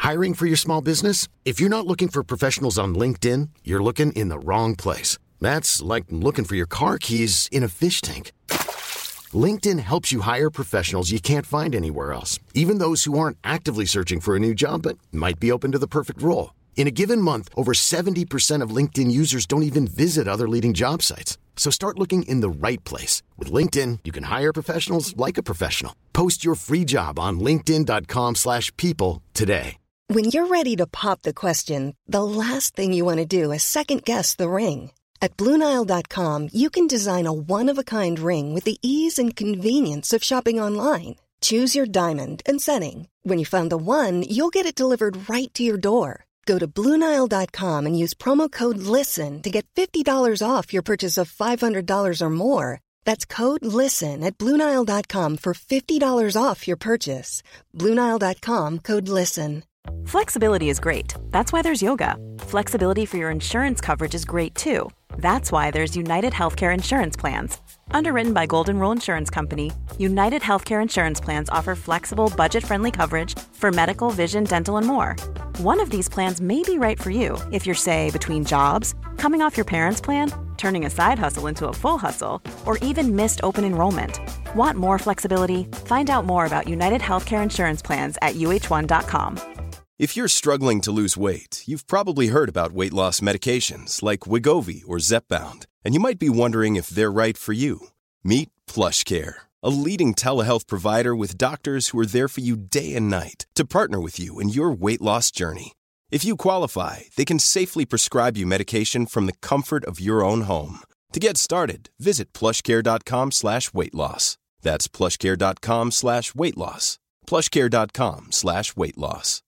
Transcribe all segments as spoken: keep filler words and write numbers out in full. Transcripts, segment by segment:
Hiring for your small business? If you're not looking for professionals on LinkedIn, you're looking in the wrong place. That's like looking for your car keys in a fish tank. LinkedIn helps you hire professionals you can't find anywhere else, even those who aren't actively searching for a new job but might be open to the perfect role. In a given month, over seventy percent of LinkedIn users don't even visit other leading job sites. So start looking in the right place. With LinkedIn, you can hire professionals like a professional. Post your free job on linkedin dot com slash people today. When you're ready to pop the question, the last thing you want to do is second-guess the ring. At Blue Nile dot com, you can design a one-of-a-kind ring with the ease and convenience of shopping online. Choose your diamond and setting. When you find the one, you'll get it delivered right to your door. Go to Blue Nile dot com and use promo code LISTEN to get fifty dollars off your purchase of five hundred dollars or more. That's code LISTEN at Blue Nile dot com for fifty dollars off your purchase. Blue Nile dot com, code LISTEN. Flexibility is great. That's why there's yoga. Flexibility for your insurance coverage is great too. That's why there's United Healthcare Insurance Plans. Underwritten by Golden Rule Insurance Company, United Healthcare Insurance Plans offer flexible, budget-friendly coverage for medical, vision, dental, and more. One of these plans may be right for you if you're, say, between jobs, coming off your parents' plan, turning a side hustle into a full hustle, or even missed open enrollment. Want more flexibility? Find out more about United Healthcare Insurance Plans at U H one dot com. If you're struggling to lose weight, you've probably heard about weight loss medications like Wegovy or Zepbound, and you might be wondering if they're right for you. Meet PlushCare, a leading telehealth provider with doctors who are there for you day and night to partner with you in your weight loss journey. If you qualify, they can safely prescribe you medication from the comfort of your own home. To get started, visit plushcare.com slash weight loss. That's plushcare.com slash weight loss. plushcare.com slash weight loss.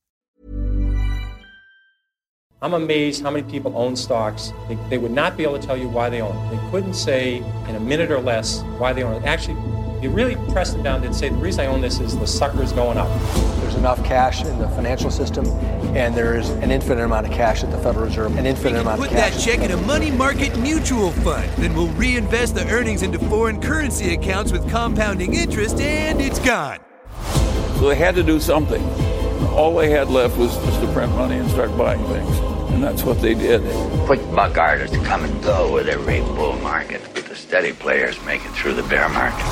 I'm amazed how many people own stocks. They, they would not be able to tell you why they own it. They couldn't say in a minute or less why they own it. Actually, you really press them down, they'd say, the reason I own this is the sucker's going up. There's enough cash in the financial system, and there's an infinite amount of cash at the Federal Reserve, an infinite amount of cash. Put that check in a money market mutual fund. Then we'll reinvest the earnings into foreign currency accounts with compounding interest, and it's gone. So they had to do something. All they had left was just to print money and start buying things. And that's what they did. Quick buck artists come and go with every bull market, but the steady players make it through the bear market.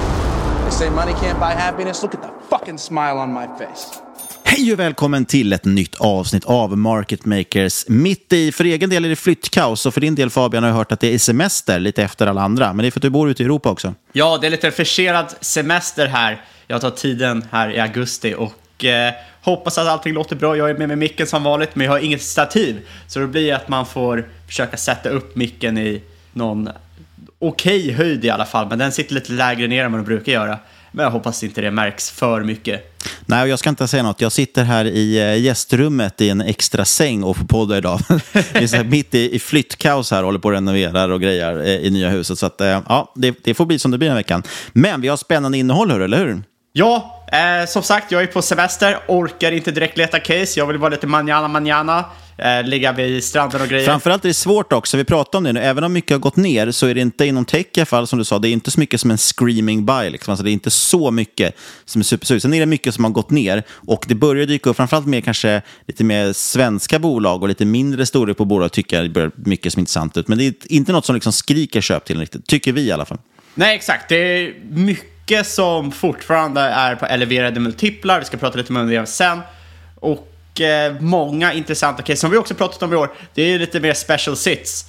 They say money can't buy happiness. Look at the fucking smile on my face. Hej och välkommen till ett nytt avsnitt av Market Makers. Mitt i, för egen del är det flyttkaos, och för din del, Fabian, har jag hört att det är semester lite efter alla andra. Men det är för att du bor ute i Europa också. Ja, det är lite försenad semester här. Jag tar tiden här i augusti och eh, hoppas att allting låter bra. Jag är med med micken som vanligt, men jag har inget stativ. Så det blir att man får försöka sätta upp micken i någon okej okay höjd i alla fall. Men den sitter lite lägre ner än man brukar göra. Men jag hoppas inte det märks för mycket. Nej, och jag ska inte säga något. Jag sitter här i gästrummet i en extra säng och får podda idag. Det är så här mitt i, i flyttkaos här, håller på att renovera och grejer i, i nya huset. Så att, ja, det, det får bli som det blir den veckan. Men vi har spännande innehåll, hör, eller hur? Ja, eh, som sagt, jag är på semester. Orkar inte direkt leta case. Jag vill vara lite manjana manjana. Eh, ligga vid stranden och grejer. Framförallt är det svårt också, vi pratar om det nu. Även om mycket har gått ner så är det inte inom tech i alla fall, som du sa. Det är inte så mycket som en screaming buy liksom. Alltså det är inte så mycket som är supersug. Sen är det mycket som har gått ner. Och det börjar dyka upp framförallt med kanske lite mer svenska bolag och lite mindre storlek på bolag, tycker jag det börjar mycket som är intressant ut. Men det är inte något som liksom skriker köp till riktigt, tycker vi i alla fall. Nej, exakt. Det är mycket som fortfarande är på eleverade multiplar. Vi ska prata lite mer om det sen. Och många intressanta case som vi också pratat om i år. Det är lite mer special sits.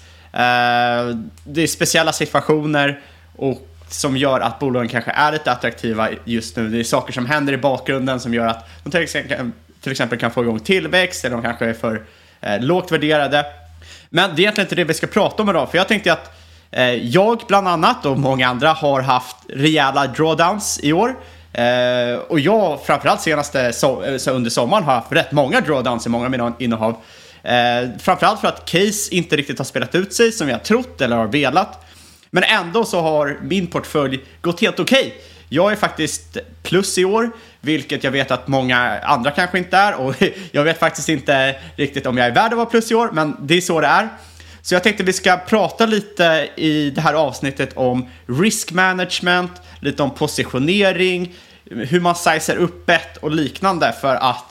Det är speciella situationer och som gör att bolagen kanske är lite attraktiva just nu. Det är saker som händer i bakgrunden som gör att de till exempel, till exempel kan få igång tillväxt, eller de kanske är för eh, lågt värderade. Men det är egentligen inte det vi ska prata om idag, för jag tänkte att eh, jag bland annat och många andra har haft rejäla drawdowns i år. Uh, och jag framförallt senaste so- så under sommaren har haft rätt många drawdowns i många av mina innehav. Uh, framförallt för att case inte riktigt har spelat ut sig som jag trott eller har velat. Men ändå så har min portfölj gått helt okej. Okay. Jag är faktiskt plus i år, vilket jag vet att många andra kanske inte är. Och jag vet faktiskt inte riktigt om jag är värd att vara plus i år, men det är så det är. Så jag tänkte vi ska prata lite i det här avsnittet om risk management, lite om positionering, hur man sizer upp bet och liknande, för att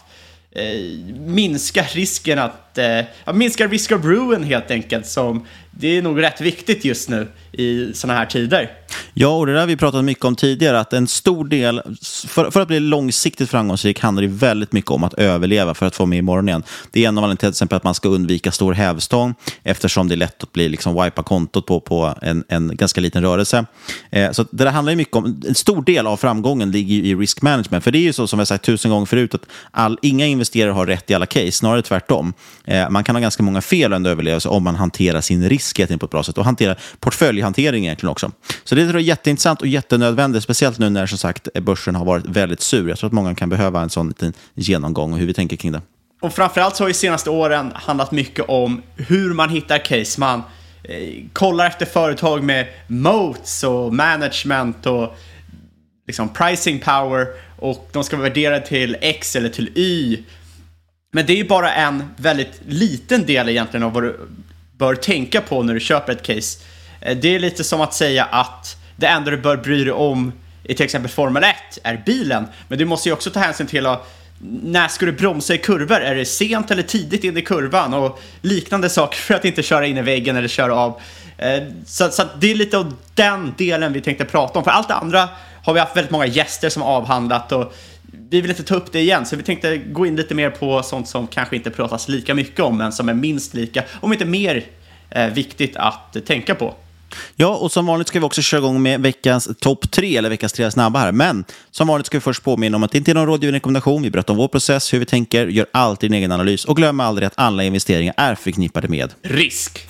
eh, minska risken att eh, minska risk of ruin helt enkelt, som det är nog rätt viktigt just nu i såna här tider. Ja, och det där har vi pratat mycket om tidigare, att en stor del, för, för att bli långsiktigt framgångsrik handlar det väldigt mycket om att överleva för att få med imorgon igen. Det är en av anledningarna till exempel att man ska undvika stor hävstång, eftersom det är lätt att bli liksom wipa kontot på, på en, en ganska liten rörelse. Eh, så det där handlar ju mycket om, en stor del av framgången ligger ju i risk management, för det är ju så som vi har sagt tusen gånger förut, att all, inga investerare har rätt i alla case, snarare tvärtom. Eh, man kan ha ganska många fel under överlevelse om man hanterar sin risk på ett bra sätt och hantera portföljhantering egentligen också. Så det är jätteintressant och jättenödvändigt, speciellt nu när som sagt börsen har varit väldigt sur. Jag tror att många kan behöva en sån liten genomgång och hur vi tänker kring det. Och framförallt så har ju senaste åren handlat mycket om hur man hittar case. Man eh, kollar efter företag med moats och management och liksom pricing power, och de ska vara värderade till X eller till Y. Men det är ju bara en väldigt liten del egentligen av vad du bör tänka på när du köper ett case. Det är lite som att säga att det enda du bör bry dig om i till exempel Formel ett är bilen. Men du måste ju också ta hänsyn till att när ska du bromsa i kurvor? Är det sent eller tidigt in i kurvan? Och liknande saker för att inte köra in i väggen eller köra av. Så, så det är lite av den delen vi tänkte prata om. För allt det andra har vi haft väldigt många gäster som avhandlat, och vi vill inte ta upp det igen, så vi tänkte gå in lite mer på sånt som kanske inte pratas lika mycket om, men som är minst lika, om inte mer eh, viktigt att eh, tänka på. Ja, och som vanligt ska vi också köra igång med veckans topp tre, eller veckans tre snabba här. Men som vanligt ska vi först påminna om att det inte är någon rådgivande rekommendation. Vi berättar om vår process, hur vi tänker, gör alltid en egen analys, och glöm aldrig att alla investeringar är förknippade med risk.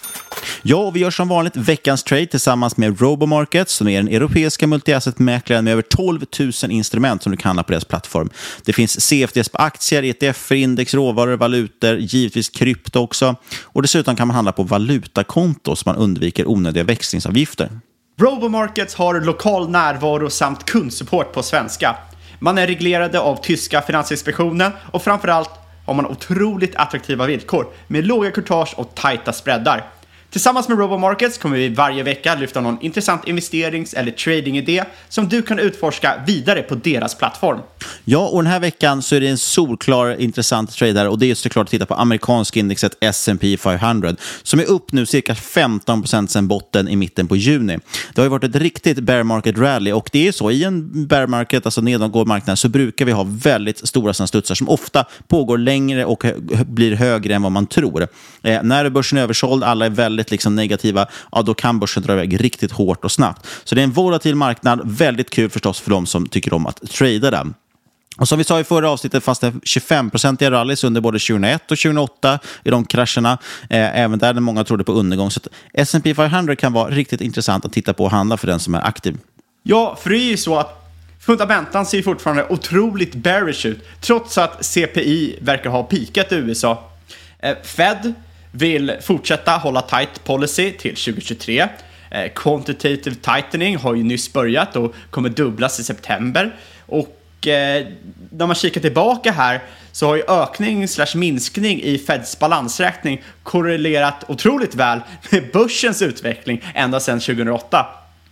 Ja, och vi gör som vanligt veckans trade tillsammans med Robomarket, som är den europeiska multi-asset-mäklaren med över tolv tusen instrument som du kan handla på deras plattform. Det finns C F Ds på aktier, E T F, index, råvaror, valutor, givetvis krypto också. Och dessutom kan man handla på valutakonto så man undviker onödiga växlingsavgifter. Robomarkets har lokal närvaro samt kundsupport på svenska. Man är reglerade av tyska finansinspektionen, och framförallt har man otroligt attraktiva villkor med låga courtage och tajta spreadar. Tillsammans med Robomarkets kommer vi varje vecka lyfta någon intressant investerings- eller tradingidé som du kan utforska vidare på deras plattform. Ja, och den här veckan så är det en solklar intressant trade, och det är såklart att titta på amerikanska indexet S and P femhundra som är upp nu cirka femton procent sedan botten i mitten på juni. Det har ju varit ett riktigt bear market rally, och det är så i en bear market, alltså nedgående marknad, så brukar vi ha väldigt stora studsar som ofta pågår längre och blir högre än vad man tror. Eh, när börsen är översåld, alla är väldigt liksom negativa, ja, då kan börsen dra iväg riktigt hårt och snabbt. Så det är en volatil marknad, väldigt kul förstås för de som tycker om att trada den. Och som vi sa i förra avsnittet, fast det tjugofem procent i rallys under både tjugohundraett och tjugohundraåtta i de krascherna, eh, även där många trodde på undergång. Så S and P femhundra kan vara riktigt intressant att titta på och handla för den som är aktiv. Ja, för det är ju så att fundamentan ser fortfarande otroligt bearish ut, trots att C P I verkar ha pikat i U S A. Eh, Fed vill fortsätta hålla tight policy till tjugohundratjugotre. Eh, quantitative tightening har ju nyss börjat och kommer dubblas i september. Och eh, när man kikar tillbaka här så har ju ökning slash minskning i Feds balansräkning korrelerat otroligt väl med börsens utveckling ända sedan tjugohundraåtta.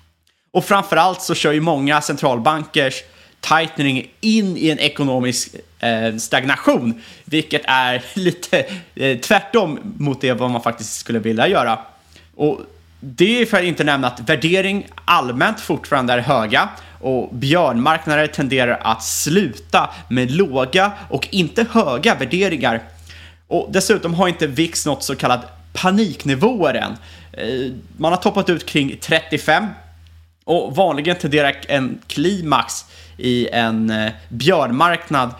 Och framförallt så kör ju många centralbankers tightening in i en ekonomisk eh, stagnation, vilket är lite eh, tvärtom mot det vad man faktiskt skulle vilja göra. Och det är för att inte nämna att värdering allmänt fortfarande är höga, och björnmarknader tenderar att sluta med låga och inte höga värderingar. Och dessutom har inte V I X något så kallat paniknivåer än. Eh, man har toppat ut kring trettiofem, och vanligen tenderar en klimax i en eh, björnmarknad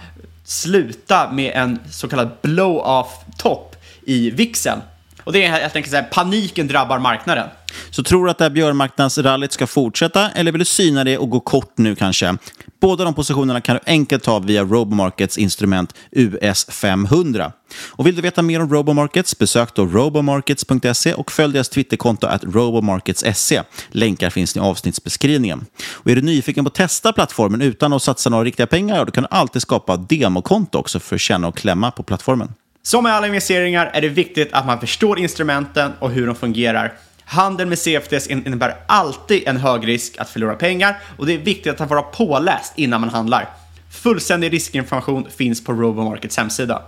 sluta med en så kallad blow-off-topp i V I Xen. Och det är helt enkelt så här, paniken drabbar marknaden. Så tror du att det här björnmarknadsrallyt ska fortsätta, eller vill du syna det och gå kort nu kanske? Båda de positionerna kan du enkelt ta via Robomarkets instrument U S femhundra. Och vill du veta mer om Robomarkets, besök då robomarkets punkt se och följ deras Twitterkonto at robomarkets punkt se. Länkar finns i avsnittsbeskrivningen. Och är du nyfiken på att testa plattformen utan att satsa några riktiga pengar, då kan du alltid skapa demokonto också för att känna och klämma på plattformen. Som med alla investeringar är det viktigt att man förstår instrumenten och hur de fungerar. Handel med C F Ds innebär alltid en hög risk att förlora pengar, och det är viktigt att vara påläst innan man handlar. fullständig riskinformation finns på Robomarkets hemsida.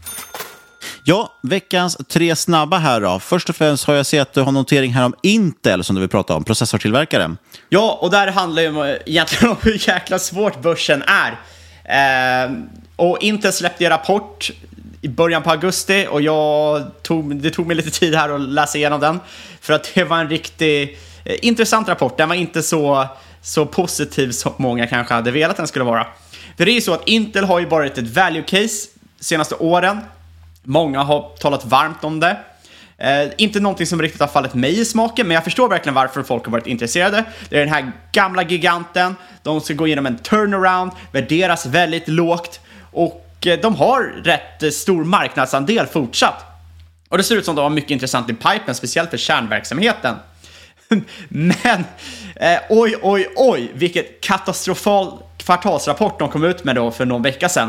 Ja, veckans tre snabba här då. Först och främst har jag sett att du har notering här om Intel som du vill prata om, processortillverkaren. Ja, och där handlar det om, egentligen om hur jäkla svårt börsen är. Eh, och Intel släppte en rapport i början på augusti och jag tog, det tog mig lite tid här att läsa igenom den. För att det var en riktigt eh, intressant rapport. Den var inte så, så positiv som många kanske hade velat den skulle vara. För det är ju så att Intel har ju varit ett value case de senaste åren. Många har talat varmt om det. Eh, inte någonting som riktigt har fallit mig i smaken, men jag förstår verkligen varför folk har varit intresserade. Det är den här gamla giganten. De ska gå igenom en turnaround, värderas väldigt lågt och eh, de har rätt eh, stor marknadsandel fortsatt. Och det ser ut som de har mycket intressant i pipen, speciellt för kärnverksamheten. Men, eh, oj, oj, oj, vilket katastrofal kvartalsrapport de kom ut med då för någon vecka sedan.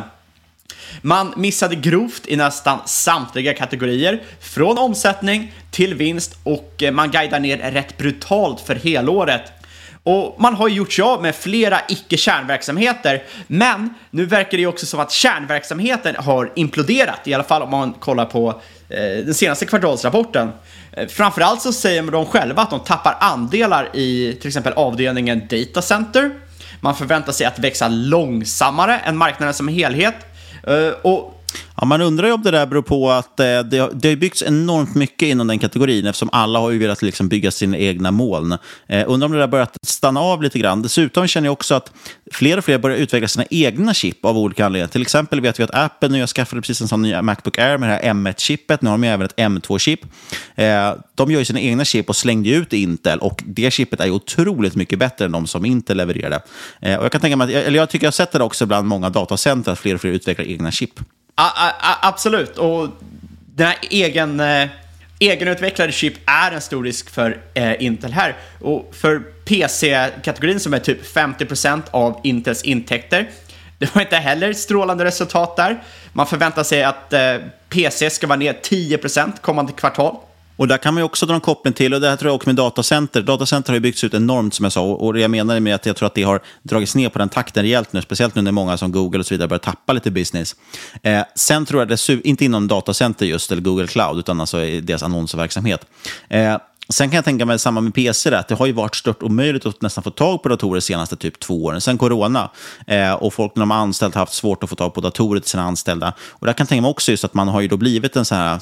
Man missade grovt i nästan samtliga kategorier, från omsättning till vinst, och man guidar ner rätt brutalt för helåret. Och man har gjort sig av med flera icke-kärnverksamheter, men nu verkar det också som att kärnverksamheten har imploderat, i alla fall om man kollar på eh, den senaste kvartalsrapporten. Eh, framförallt så säger de själva att de tappar andelar i till exempel avdelningen Data Center. Man förväntar sig att växa långsammare än marknaden som helhet. Uh, och Ja, man undrar ju om det där beror på att eh, det, har, det har byggts enormt mycket inom den kategorin, eftersom alla har ju velat liksom bygga sina egna moln. Eh, undrar om det där börjat stanna av lite grann. Dessutom känner jag också att fler och fler börjar utveckla sina egna chip av olika anledningar. Till exempel vet vi att Apple nu har skaffat precis en sån ny MacBook Air med det här M ett-chippet. Nu har de även ett M två-chip. Eh, de gör ju sina egna chip och slängde ut Intel, och det chippet är ju otroligt mycket bättre än de som Intel levererade. Eh, och jag kan tänka mig att, eller jag tycker jag har sett det också bland många datacenter, att fler och fler utvecklar egna chip. A- a- absolut, och den här egen, eh, egenutvecklade chip är en stor risk för eh, Intel här. Och för P C-kategorin, som är typ femtio procent av Intels intäkter, det var inte heller strålande resultat där. Man förväntar sig att eh, P C ska vara ner tio procent kommande kvartal. Och där kan man ju också dra en koppling till, och det här tror jag också med datacenter. Datacenter har ju byggts ut enormt, som jag sa, och det jag menar med att jag tror att det har dragits ner på den takten rejält nu, speciellt nu när många som Google och så vidare börjar tappa lite business. Eh, sen tror jag det, inte inom datacenter just, eller Google Cloud, utan alltså i deras annonsverksamhet. Eh, Sen kan jag tänka mig samma med P C där, att det har ju varit stört omöjligt att nästan få tag på datorer de senaste typ två åren. Sen corona eh, och folk när de har anställt har haft svårt att få tag på datorer till sina anställda. Och där kan jag tänka mig också just att man har ju då blivit en sån här,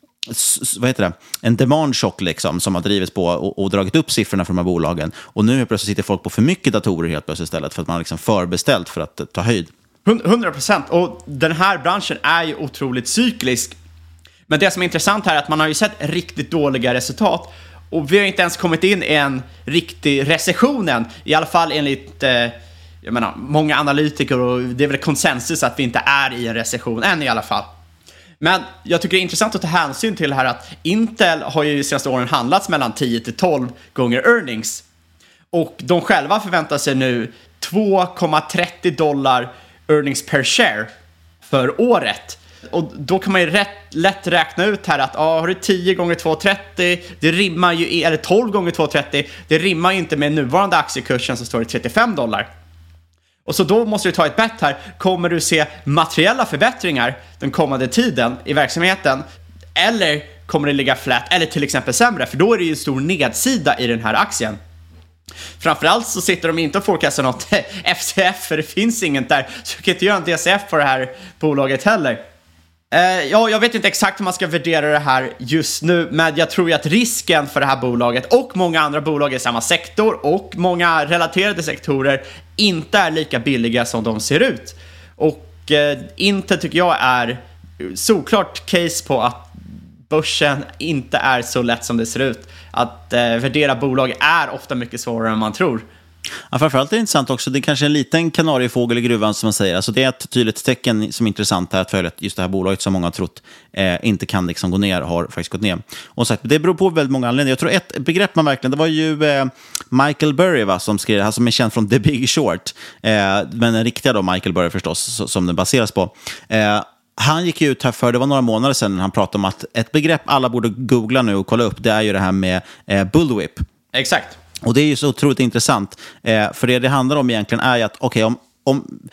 vad heter det, en demand shock liksom, som har drivits på och, och dragit upp siffrorna för de här bolagen. Och nu plötsligt sitter folk på för mycket datorer helt plötsligt istället, för att man har liksom förbeställt för att ta höjd. hundra procent, och den här branschen är ju otroligt cyklisk. Men det som är intressant här är att man har ju sett riktigt dåliga resultat, och vi har inte ens kommit in i en riktig recession än, i alla fall enligt eh, jag menar, många analytiker, och det är väl konsensus att vi inte är i en recession än i alla fall. Men jag tycker det är intressant att ta hänsyn till här att Intel har ju de senaste åren handlats mellan tio till tolv gånger earnings. Och de själva förväntar sig nu två komma trettio dollar earnings per share för året. Och då kan man ju rätt lätt räkna ut här att ah, har du tio gånger två komma trettio, det rimmar ju, eller tolv gånger två komma trettio, det rimmar ju inte med nuvarande aktiekursen som står i trettiofem dollar. Och så då måste du ta ett bett här. Kommer du se materiella förbättringar den kommande tiden i verksamheten, eller kommer det ligga flat, eller till exempel sämre? För då är det ju en stor nedsida i den här aktien. Framförallt så sitter de inte och forecastar något F C F, för det finns inget där. Så du kan inte göra en D C F på det här bolaget heller. Uh, ja, jag vet inte exakt hur man ska värdera det här just nu, men jag tror ju att risken för det här bolaget och många andra bolag i samma sektor och många relaterade sektorer inte är lika billiga som de ser ut. Och uh, inte tycker jag är såklart case på att börsen inte är så lätt som det ser ut. Att uh, värdera bolag är ofta mycket svårare än man tror. Ja, framförallt är det intressant också, det är kanske en liten kanariefågel i gruvan som man säger. Alltså det är ett tydligt tecken som är intressant här, att följa att just det här bolaget som många har trott eh, inte kan liksom gå ner, har faktiskt gått ner. Och sagt, det beror på väldigt många anledningar. Jag tror ett begrepp man verkligen, det var ju eh, Michael Burry va, som skrev, han som är känd från The Big Short, eh, men den riktiga då Michael Burry förstås, som den baseras på. Eh, Han gick ut här för, det var några månader sedan, han pratade om att ett begrepp alla borde googla nu och kolla upp, det är ju det här med eh, bullwhip. Exakt. Och det är ju så otroligt intressant, eh, för det det handlar om egentligen är ju att, okej, okay, om, om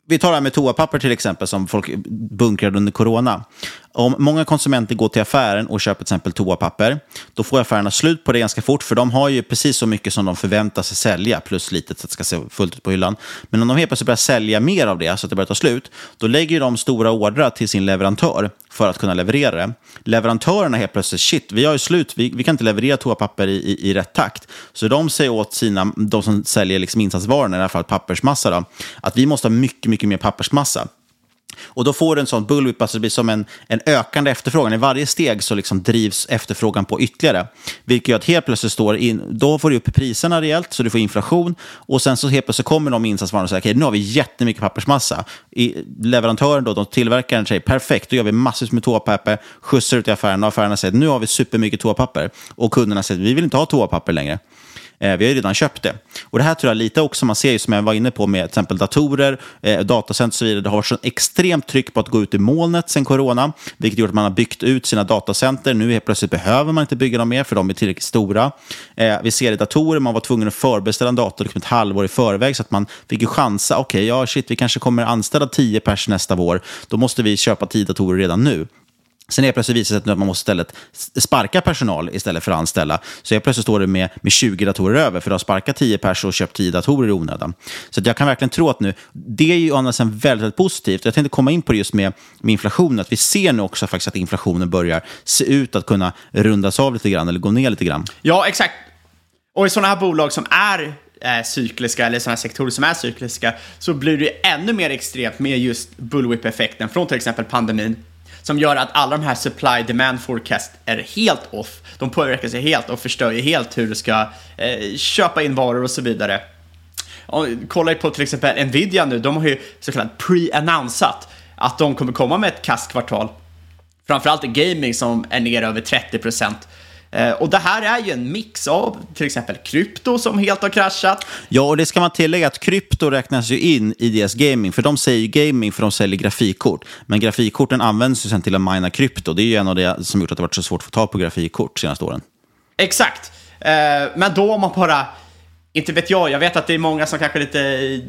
Vi tar det här med toapapper till exempel som folk bunkrade under corona. Om många konsumenter går till affären och köper till exempel toapapper, då får affärerna slut på det ganska fort, för de har ju precis så mycket som de förväntar sig sälja, plus lite så att det ska se fullt ut på hyllan. Men om de helt plötsligt börjar sälja mer av det så att det börjar ta slut, då lägger de stora ordrar till sin leverantör för att kunna leverera det. Leverantörerna helt plötsligt, shit, vi har ju slut, vi, vi kan inte leverera toapapper i, i, i rätt takt. Så de säger åt sina, de som säljer liksom insatsvarorna, i alla fall pappersmassa då, att vi måste ha mycket, mycket mer pappersmassa. Och då får du en sån bullwhip, alltså det blir som en, en ökande efterfrågan. I varje steg så liksom drivs efterfrågan på ytterligare. Vilket gör att helt plötsligt står in, då får du upp priserna rejält så du får inflation. Och sen så helt plötsligt kommer de insatsvarorna och säger, okej, nu har vi jättemycket pappersmassa. I leverantören då, de tillverkaren säger, perfekt, då gör vi massor med toapapper, skjutsar ut i affären och affärerna säger, nu har vi supermycket toapapper. Och kunderna säger, vi vill inte ha toapapper längre. Vi har ju redan köpt det. Och det här tror jag lite också man ser, som jag var inne på med till exempel datorer, eh, datacenter och så vidare. Det har varit så extremt tryck på att gå ut i molnet sen corona, vilket gjort att man har byggt ut sina datacenter. Nu helt plötsligt behöver man inte bygga dem mer för de är tillräckligt stora. Eh, vi ser i datorer, man var tvungen att förbeställa en dator liksom ett halvår i förväg så att man fick ju chansa, okej, okay, ja shit, vi kanske kommer anställa tio pers nästa vår. Då måste vi köpa tio datorer redan nu. Sen är plötsligt visar det sig att man måste istället sparka personal istället för att anställa. Så jag plötsligt står det med, med tjugo datorer över för att sparka tio personer och köpt tio datorer i onödan. Så att jag kan verkligen tro att nu, det är ju annars en väldigt, väldigt positivt. Jag tänkte komma in på det just med, med inflationen. Att vi ser nu också faktiskt att inflationen börjar se ut att kunna rundas av lite grann eller gå ner lite grann. Ja, exakt. Och i sådana här bolag som är eh, cykliska eller sådana här sektorer som är cykliska så blir det ännu mer extremt med just bullwhip-effekten från till exempel pandemin. Som gör att alla de här supply-demand forecast är helt off. De påverkar sig helt och förstör ju helt hur du ska eh, köpa in varor och så vidare. Och kolla på till exempel Nvidia nu. De har ju så kallat pre-annonsat att de kommer komma med ett kastkvartal. Framförallt i gaming som är ner över trettio procent. Eh, och det här är ju en mix av till exempel krypto som helt har kraschat. Ja, och det ska man tillägga att krypto räknas ju in i deras gaming. För de säger ju gaming för de säljer grafikkort. Men grafikkorten används ju sen till att mina krypto. Det är ju en av det som gjort att det varit så svårt att få tag på grafikkort de senaste åren. Exakt. Eh, men då om man bara, inte vet jag, jag vet att det är många som kanske är lite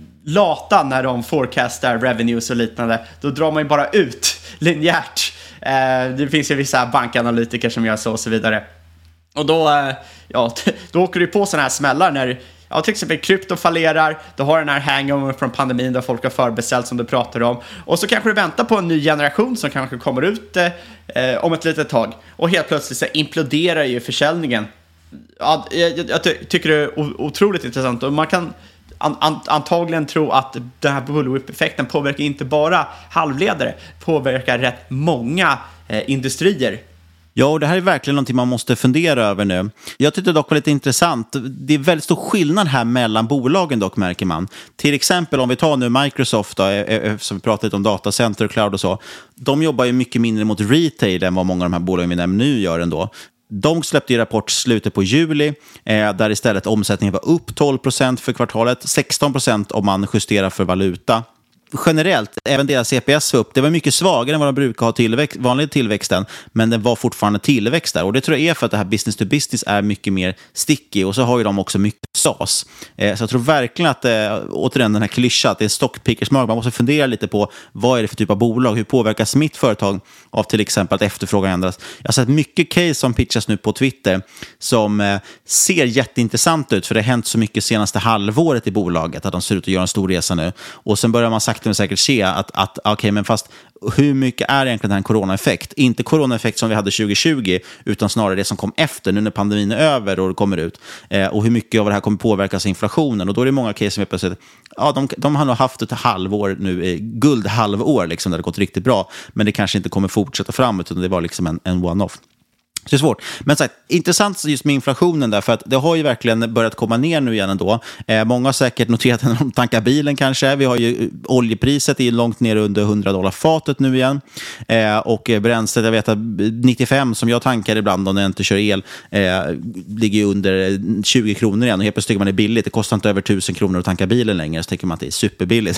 lata när de forecastar revenues och liknande. Då drar man ju bara ut linjärt. Det finns ju vissa bankanalytiker som gör så och så vidare. Och då, ja, då åker du på sådana här smällar när ja, till exempel krypto fallerar. Du har den här hangover från pandemin där folk har förbeställt som du pratar om. Och så kanske du väntar på en ny generation som kanske kommer ut eh, om ett litet tag. Och helt plötsligt så imploderar ju försäljningen. Ja, jag, jag ty- tycker det är otroligt intressant. Och man kan an- an- antagligen tro att den här bullwhip-effekten påverkar inte bara halvledare, påverkar rätt många eh, industrier. Ja, och det här är verkligen någonting man måste fundera över nu. Jag tyckte dock var lite intressant. Det är väldigt stor skillnad här mellan bolagen dock, märker man. Till exempel om vi tar nu Microsoft då, som vi pratade lite om datacenter och cloud och så. De jobbar ju mycket mindre mot retail än vad många av de här bolagen vi nämner nu gör ändå. De släppte ju rapport slutet på juli eh, där istället omsättningen var upp tolv procent för kvartalet, sexton procent om man justerar för valuta. Generellt, även deras C P S var upp. Det var mycket svagare än vad de brukar ha tillväxt, vanlig tillväxten, men den var fortfarande tillväxt där. Och det tror jag är för att det här business to business är mycket mer sticky, och så har ju de också mycket S A S. Eh, så jag tror verkligen att, eh, återigen den här klyschan, att det är stockpickersmark. Man måste fundera lite på vad är det för typ av bolag, hur påverkas mitt företag av till exempel att efterfrågan ändras. Jag har sett mycket case som pitchas nu på Twitter som eh, ser jätteintressant ut, för det har hänt så mycket senaste halvåret i bolaget att de ser ut att göra en stor resa nu. Och sen börjar man sakta men säkert se att, att okej, okay, men fast hur mycket är egentligen den här coronaeffekt? Inte coronaeffekt som vi hade tjugo tjugo, utan snarare det som kom efter, nu när pandemin är över och det kommer ut. Eh, och hur mycket av det här kommer påverkas av inflationen. Och då är det många case som är plötsligt, ja, de, de har nog haft ett halvår nu, eh, guldhalvår liksom, där det gått riktigt bra. Men det kanske inte kommer fortsätta framåt, utan det var liksom en, en one-off. Så det är svårt. Men så här, intressant just med inflationen där, för att det har ju verkligen börjat komma ner nu igen ändå. Eh, många har säkert noterat när de tankar bilen kanske. Vi har ju oljepriset är långt ner under hundra dollar fatet nu igen. Eh, och bränslet, jag vet att nittiofem som jag tankar ibland om jag inte kör el, eh, ligger ju under tjugo kronor igen. Och helt plötsligt tycker man det är billigt. Det kostar inte över tusen kronor att tanka bilen längre, så tycker man att det är superbilligt.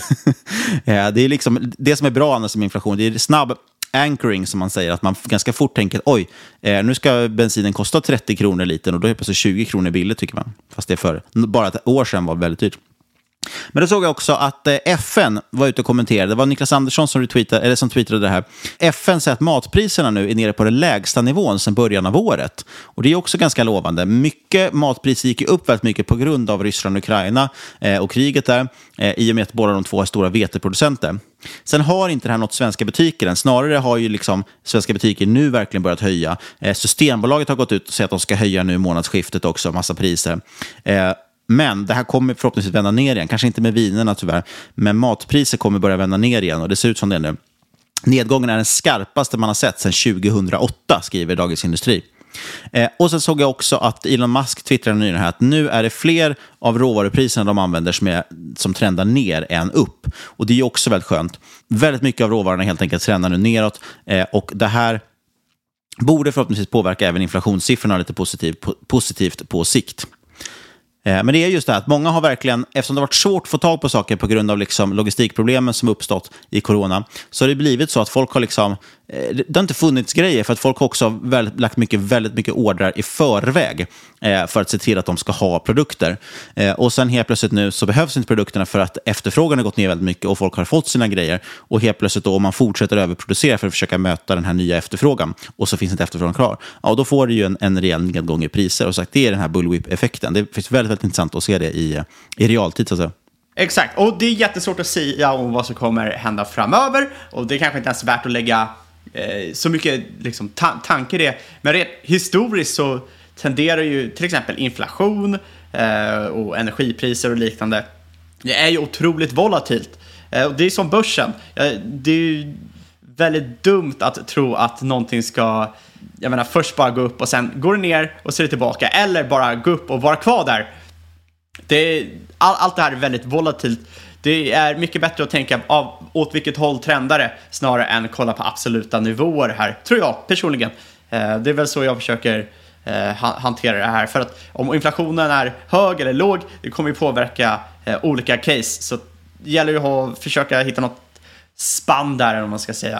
eh, det är liksom det som är bra annars med inflation. Det är snabb anchoring som man säger, att man ganska fort tänker oj, eh, nu ska bensinen kosta trettio kronor liten och då är det plötsligt tjugo kronor billigt tycker man. Fast det för bara ett år sedan var väldigt dyrt. Men då såg jag också att eh, F N var ute och kommenterade. Det var Niklas Andersson som, retweetade, eller som twittrade det här. F N säger att matpriserna nu är nere på den lägsta nivån sedan början av året. Och det är också ganska lovande. Mycket matpriser gick upp väldigt mycket på grund av Ryssland och Ukraina eh, och kriget där. Eh, I och med att båda de två är stora veteproducenter. Sen har inte det här något svenska butiker än. Snarare har ju liksom svenska butiker nu verkligen börjat höja. Eh, Systembolaget har gått ut och sagt att de ska höja nu i månadsskiftet också, massa priser. Eh, Men det här kommer förhoppningsvis vända ner igen. Kanske inte med vinerna tyvärr. Men matpriser kommer börja vända ner igen. Och det ser ut som det nu. Nedgången är den skarpaste man har sett sedan tjugohundraåtta, skriver Dagens Industri. Eh, och sen såg jag också att Elon Musk twittrade nyligen här att nu är det fler av råvarupriserna de använder som, är, som trendar ner än upp. Och det är också väldigt skönt. Väldigt mycket av råvarorna helt enkelt trendar nu neråt. Eh, och det här borde förhoppningsvis påverka även inflationssiffrorna lite positivt på, positivt på sikt. Men det är just det här att många har verkligen, eftersom det har varit svårt att få tag på saker på grund av liksom logistikproblemen som uppstått i corona, så har det blivit så att folk har liksom, det har inte funnits grejer för att folk har också väldigt, lagt mycket, väldigt mycket ordrar i förväg för att se till att de ska ha produkter. Och sen helt plötsligt nu så behövs inte produkterna för att efterfrågan har gått ner väldigt mycket och folk har fått sina grejer. Och helt plötsligt då, om man fortsätter överproducera för att försöka möta den här nya efterfrågan och så finns inte efterfrågan klar, ja då får det ju en, en rejäl nedgång i priser. Och sagt, det är den här bullwhip-effekten. Det finns väldigt, väldigt intressant att se det i, i realtid så att säga. Exakt, och det är jättesvårt att säga om vad som kommer hända framöver. Och det är kanske inte ens värt att lägga eh, så mycket liksom, ta- tanke i det. Men rent historiskt så tenderar ju till exempel inflation eh, och energipriser och liknande. Det är ju otroligt volatilt. Eh, och det är som börsen. Eh, det är ju väldigt dumt att tro att någonting ska, jag menar, först bara gå upp och sen går det ner och så är det tillbaka. Eller bara gå upp och vara kvar där. Det är, all, allt det här är väldigt volatilt. Det är mycket bättre att tänka av, åt vilket håll trendar det snarare än kolla på absoluta nivåer här, tror jag personligen. Eh, det är väl så jag försöker eh, hantera det här. För att om inflationen är hög eller låg, det kommer ju påverka eh, olika case. Så det gäller ju att försöka hitta något spann där, om man ska säga.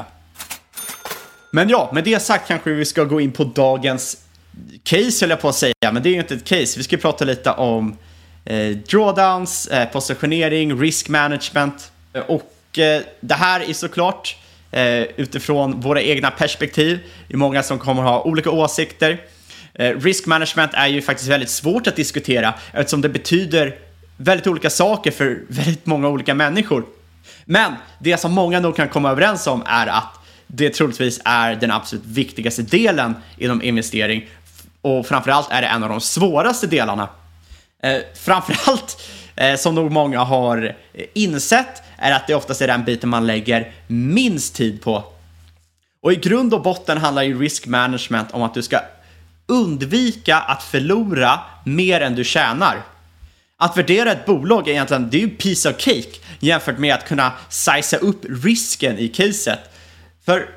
Men ja, med det sagt kanske vi ska gå in på dagens case, höll jag på att säga. Men det är ju inte ett case. Vi ska prata lite om Eh, drawdowns, eh, positionering, risk management eh, och eh, det här är såklart eh, utifrån våra egna perspektiv. Det är många som kommer ha olika åsikter. eh, Risk management är ju faktiskt väldigt svårt att diskutera eftersom det betyder väldigt olika saker för väldigt många olika människor. Men det som många nog kan komma överens om är att det troligtvis är den absolut viktigaste delen inom investering, och framförallt är det en av de svåraste delarna. Eh, framförallt, eh, som nog många har insett, är att det oftast är den biten man lägger minst tid på. Och i grund och botten handlar ju risk management om att du ska undvika att förlora mer än du tjänar. Att värdera ett bolag är egentligen, det är ju piece of cake jämfört med att kunna sizea upp risken i caset. För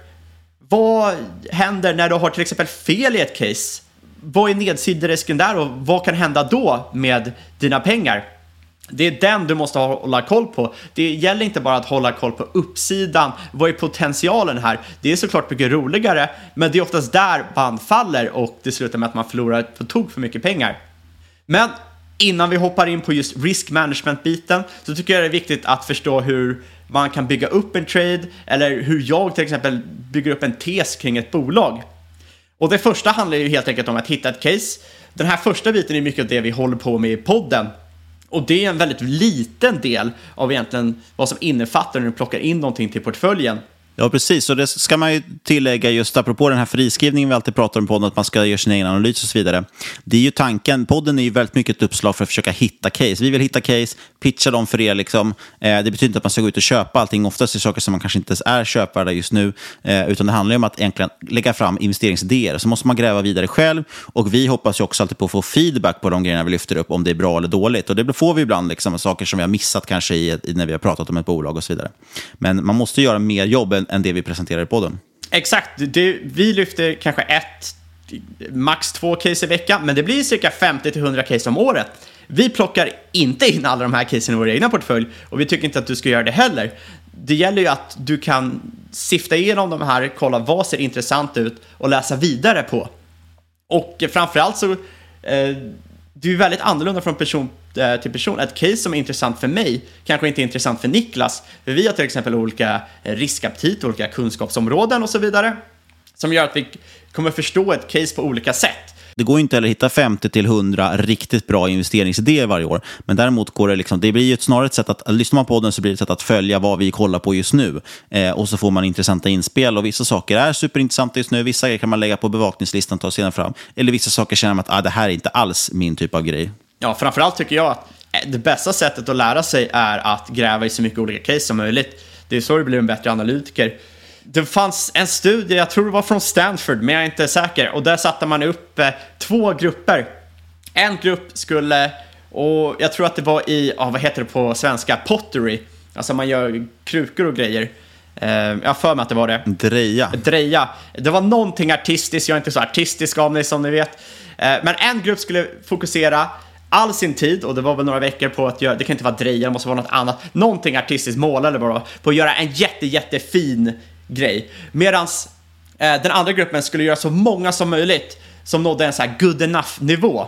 vad händer när du har till exempel fel i ett case? Vad är nedsiderisken där och vad kan hända då med dina pengar? Det är den du måste hålla koll på. Det gäller inte bara att hålla koll på uppsidan. Vad är potentialen här? Det är såklart mycket roligare, men det är oftast där man faller och det slutar med att man förlorar på tok för mycket pengar. Men innan vi hoppar in på just risk management-biten så tycker jag det är viktigt att förstå hur man kan bygga upp en trade, eller hur jag till exempel bygger upp en tes kring ett bolag. Och det första handlar ju helt enkelt om att hitta ett case. Den här första biten är mycket av det vi håller på med i podden. Och det är en väldigt liten del av egentligen vad som innefattar när du plockar in någonting till portföljen. Ja, precis. Och det ska man ju tillägga just apropå den här friskrivningen vi alltid pratar om på podden, att man ska göra sin egen analys och så vidare. Det är ju tanken. Podden är ju väldigt mycket ett uppslag för att försöka hitta case. Vi vill hitta case, pitcha dem för er liksom. Eh, det betyder inte att man ska gå ut och köpa allting. Oftast är saker som man kanske inte är köpvärda just nu. Eh, utan det handlar ju om att egentligen lägga fram investeringsidéer. Så måste man gräva vidare själv. Och vi hoppas ju också alltid på att få feedback på de grejerna vi lyfter upp, om det är bra eller dåligt. Och det får vi ibland liksom, saker som vi har missat kanske i, i när vi har pratat om ett bolag och så vidare. Men man måste göra mer jobb än än det vi presenterar på den. Exakt, det, vi lyfter kanske ett, max två case i veckan, men det blir cirka femtio till hundra case om året. Vi plockar inte in alla de här casen i vår egna portfölj, och vi tycker inte att du ska göra det heller. Det gäller ju att du kan sifta igenom de här, kolla vad ser intressant ut och läsa vidare på. Och framförallt så eh, det är väldigt annorlunda från person till person. Ett case som är intressant för mig kanske inte är intressant för Niklas. För vi har till exempel olika riskaptit, olika kunskapsområden och så vidare. Som gör att vi kommer förstå ett case på olika sätt. Det går inte heller att hitta femtio till hundra riktigt bra investeringsidéer varje år. Men däremot går det liksom, det blir ju ett snarare ett sätt att, lyssnar man på den så blir det ett sätt att följa vad vi kollar på just nu. Eh, och så får man intressanta inspel och vissa saker är superintressanta just nu. Vissa grejer kan man lägga på bevakningslistan och ta sedan fram. Eller vissa saker känner man att ah, det här är inte alls min typ av grej. Ja, framförallt tycker jag att det bästa sättet att lära sig är att gräva i så mycket olika case som möjligt. Det är så det blir en bättre analytiker. Det fanns en studie, jag tror det var från Stanford, men jag är inte säker. Och där satte man upp eh, två grupper. En grupp skulle, och jag tror att det var i, ah, vad heter det på svenska? Pottery. Alltså man gör krukor och grejer. Eh, jag har för mig att det var det. Dreja. Dreja. Det var någonting artistiskt, jag är inte så artistisk av mig som ni vet. Eh, men en grupp skulle fokusera all sin tid, och det var väl några veckor på att göra, det kan inte vara dreja, det måste vara något annat. Någonting artistiskt, måla eller bara, på att göra en jätte, jättefin grej. Medans eh, den andra gruppen skulle göra så många som möjligt som nådde en så här good enough nivå.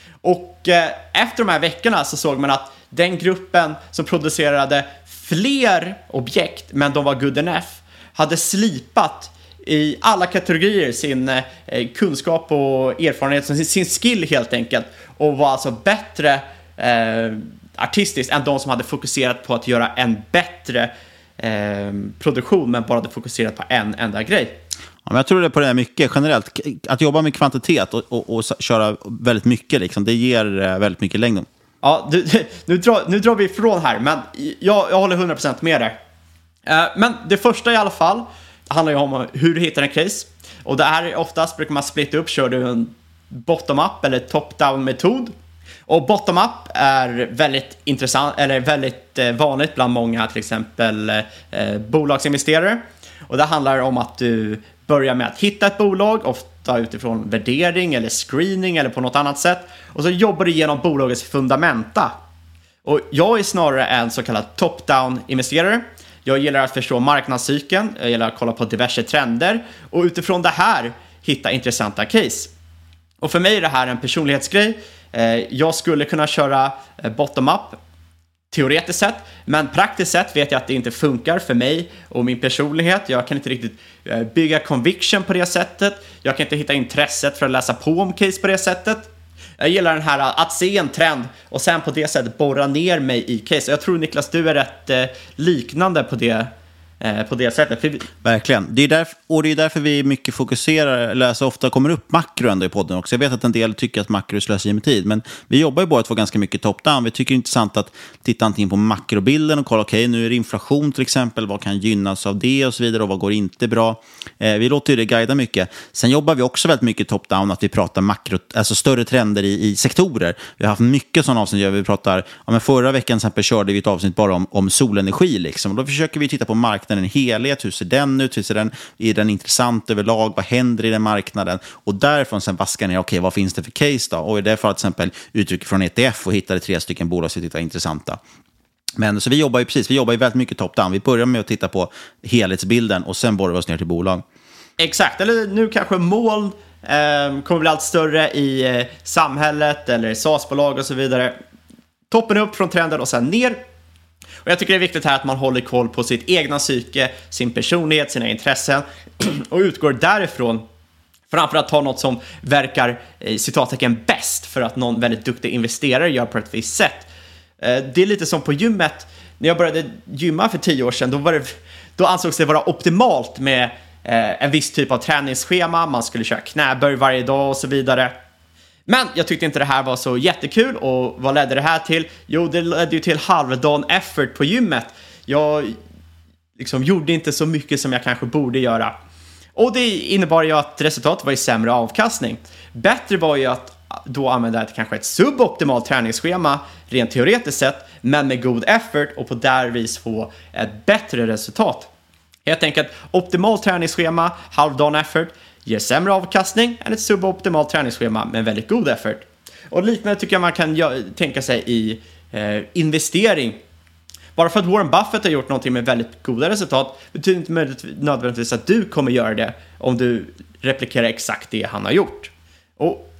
Och eh, efter de här veckorna så såg man att den gruppen som producerade fler objekt men de var good enough hade slipat i alla kategorier sin eh, kunskap och erfarenhet, sin, sin skill helt enkelt, och var alltså bättre eh, artistiskt än de som hade fokuserat på att göra en bättre Eh, produktion men bara hade fokuserat på en enda grej. Ja, men jag tror det är på det här mycket generellt. Att jobba med kvantitet och, och, och köra väldigt mycket liksom, det ger eh, väldigt mycket längd. Ja, du, nu, drar, nu drar vi ifrån här, men jag, jag håller hundra procent med där. Eh, men det första i alla fall handlar ju om hur du hittar en case. Och det här oftast brukar man splitta upp, kör du en bottom-up eller top-down metod. Och bottom-up är väldigt intressant, eller väldigt eh, vanligt bland många, till exempel eh, bolagsinvesterare. Och det handlar om att du börjar med att hitta ett bolag, ofta utifrån värdering eller screening eller på något annat sätt. Och så jobbar du igenom bolagets fundamenta. Och jag är snarare en så kallad top-down investerare. Jag gillar att förstå marknadscykeln, jag gillar att kolla på diverse trender och utifrån det här hitta intressanta case. Och för mig är det här en personlighetsgrej. Jag skulle kunna köra bottom-up teoretiskt sett, men praktiskt sett vet jag att det inte funkar för mig och min personlighet. Jag kan inte riktigt bygga conviction på det sättet. Jag kan inte hitta intresset för att läsa på om case på det sättet. Jag gillar den här att se en trend och sen på det sättet borra ner mig i case. Jag tror Niklas, du är rätt liknande på det på det sättet. Verkligen. Det är därför, och det är därför vi mycket fokuserar, eller alltså ofta kommer upp makro ändå i podden också. Jag vet att en del tycker att makro slösar med tid, men vi jobbar ju båda två ganska mycket top-down. Vi tycker det är intressant att titta antingen på makrobilden och kolla, okej, okay, nu är det inflation till exempel, vad kan gynnas av det och så vidare och vad går inte bra. Eh, vi låter ju det guida mycket. Sen jobbar vi också väldigt mycket top-down, att vi pratar makro, alltså större trender i, i sektorer. Vi har haft mycket sådana avsnitt, vi pratar, ja, men förra veckan till exempel körde vi ett avsnitt bara om, om solenergi liksom, och då försöker vi titta på marknaden en helhet, hur ser den ut, hur ser den, är den intressant överlag, vad händer i den marknaden, och därifrån sen vaskar ni, okej, okay, vad finns det för case då, och i det fallet till exempel uttryck från E T F och hittade tre stycken bolag som är intressanta. Men så vi jobbar ju precis, vi jobbar ju väldigt mycket top-down, vi börjar med att titta på helhetsbilden och sen borrar vi oss ner till bolag. Exakt, eller nu kanske moln eh, kommer bli allt större i eh, samhället eller SaaS-bolag och så vidare. Toppen upp från trenden och sen ner. Och jag tycker det är viktigt här att man håller koll på sitt egna psyke, sin personlighet, sina intressen och utgår därifrån framför att ta något som verkar i citattecken bäst för att någon väldigt duktig investerare gör på ett visst sätt. Det är lite som på gymmet. När jag började gymma för tio år sedan, då, var det, då ansågs det vara optimalt med en viss typ av träningsschema. Man skulle köra knäböj varje dag och så vidare. Men jag tyckte inte det här var så jättekul, och vad ledde det här till? Jo, det ledde ju till halvdan effort på gymmet. Jag liksom gjorde inte så mycket som jag kanske borde göra. Och det innebar ju att resultatet var ju sämre avkastning. Bättre var ju att då använda ett, kanske ett suboptimalt träningsschema rent teoretiskt sett, men med god effort och på därvis få ett bättre resultat. Helt enkelt, optimalt träningsschema, halvdan effort ger sämre avkastning än ett suboptimalt träningsschema med väldigt god effort. Och liknande tycker jag man kan gö- tänka sig i eh, investering. Bara för att Warren Buffett har gjort någonting med väldigt goda resultat betyder inte nödvändigtvis att du kommer göra det om du replikerar exakt det han har gjort. Och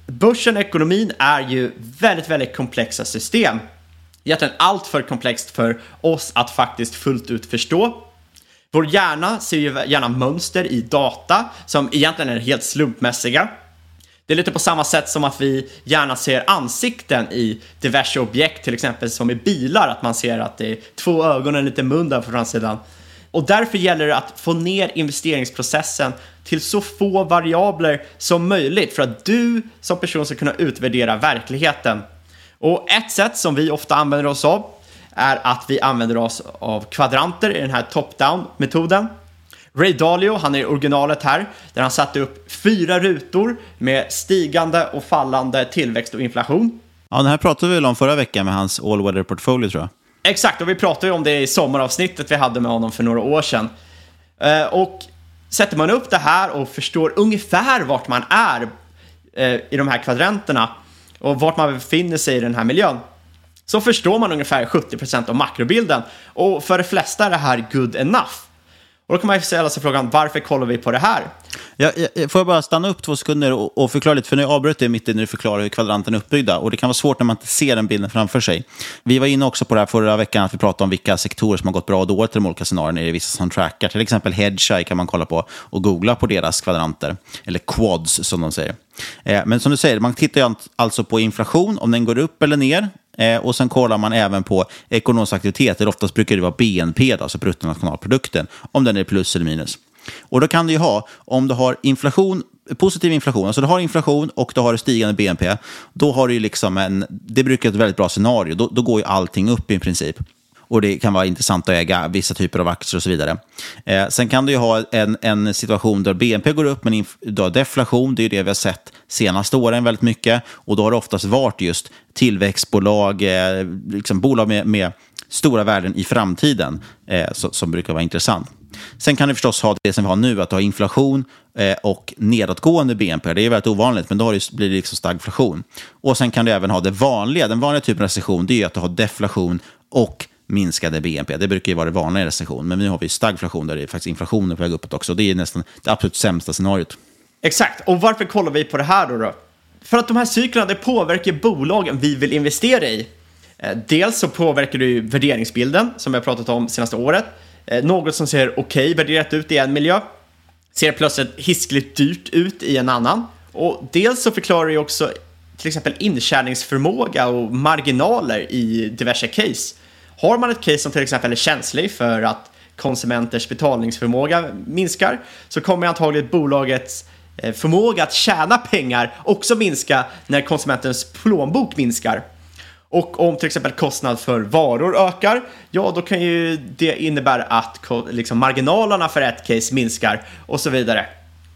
börsen och ekonomin är ju väldigt, väldigt komplexa system. Egentligen allt för komplext för oss att faktiskt fullt ut förstå. Vår hjärna ser ju gärna mönster i data som egentligen är helt slumpmässiga. Det är lite på samma sätt som att vi gärna ser ansikten i diverse objekt, till exempel som i bilar, att man ser att det är två ögon och en liten mun där på framsidan. Och därför gäller det att få ner investeringsprocessen till så få variabler som möjligt för att du som person ska kunna utvärdera verkligheten. Och ett sätt som vi ofta använder oss av är att vi använder oss av kvadranter i den här top-down-metoden. Ray Dalio, han är originalet här, där han satte upp fyra rutor med stigande och fallande tillväxt och inflation. Ja, den här pratade vi väl om förra veckan med hans all-weather portfolio, tror jag. Exakt, och vi pratade ju om det i sommaravsnittet vi hade med honom för några år sedan. Och sätter man upp det här och förstår ungefär vart man är i de här kvadranterna och vart man befinner sig i den här miljön, så förstår man ungefär sjuttio procent av makrobilden. Och för de flesta är det här good enough. Och då kan man ju ställa sig frågan, varför kollar vi på det här? Ja, får jag bara stanna upp två sekunder och, och förklara lite, för nu avbröt det mitt i när du förklarar hur kvadranten är uppbyggda. Och det kan vara svårt när man inte ser den bilden framför sig. Vi var inne också på det här förra veckan, att vi pratade om vilka sektorer som har gått bra och dåligt i de olika scenarierna. Det är vissa som trackar. Till exempel Hedgeye kan man kolla på och googla på deras kvadranter. Eller quads som de säger. Eh, men som du säger, man tittar ju alltså på inflation, om den går upp eller ner. Eh, och sen kollar man även på ekonomisk aktivitet. Oftast brukar det vara B N P, alltså bruttonationalprodukten, om den är plus eller minus. Och då kan du ju ha, om du har inflation, positiv inflation, alltså du har inflation och du har stigande B N P, då har du ju liksom en, det brukar vara ett väldigt bra scenario, då, då går ju allting upp i princip. Och det kan vara intressant att äga vissa typer av aktier och så vidare. Eh, sen kan du ju ha en, en situation där B N P går upp, men inf- du har deflation, det är det vi har sett senaste åren väldigt mycket. Och då har det oftast varit just tillväxtbolag, eh, liksom bolag med, med stora värden i framtiden, eh, så, som brukar vara intressant. Sen kan du förstås ha det som vi har nu, att du har inflation eh, och nedåtgående B N P. Det är väldigt ovanligt, men då har det, blir det liksom stagflation. Och sen kan du även ha det vanliga. Den vanliga typen av recession, det är att du har deflation och minskade B N P. Det brukar ju vara det vanliga i recession. Men nu har vi stagflation där det är faktiskt inflationen på väg uppåt också. Det är nästan det absolut sämsta scenariot. Exakt. Och varför kollar vi på det här då? då? För att de här cyklerna, det påverkar bolagen vi vill investera i. Dels så påverkar det ju värderingsbilden, som vi har pratat om senaste året. Något som ser okej okay, värderat ut i en miljö ser plötsligt hiskligt dyrt ut i en annan. Och dels så förklarar det ju också till exempel intjäningsförmåga och marginaler i diverse case. Har man ett case som till exempel är känslig för att konsumenters betalningsförmåga minskar, så kommer antagligen bolagets förmåga att tjäna pengar också minska när konsumentens plånbok minskar. Och om till exempel kostnad för varor ökar, ja då kan ju det innebära att liksom, marginalerna för ett case minskar och så vidare.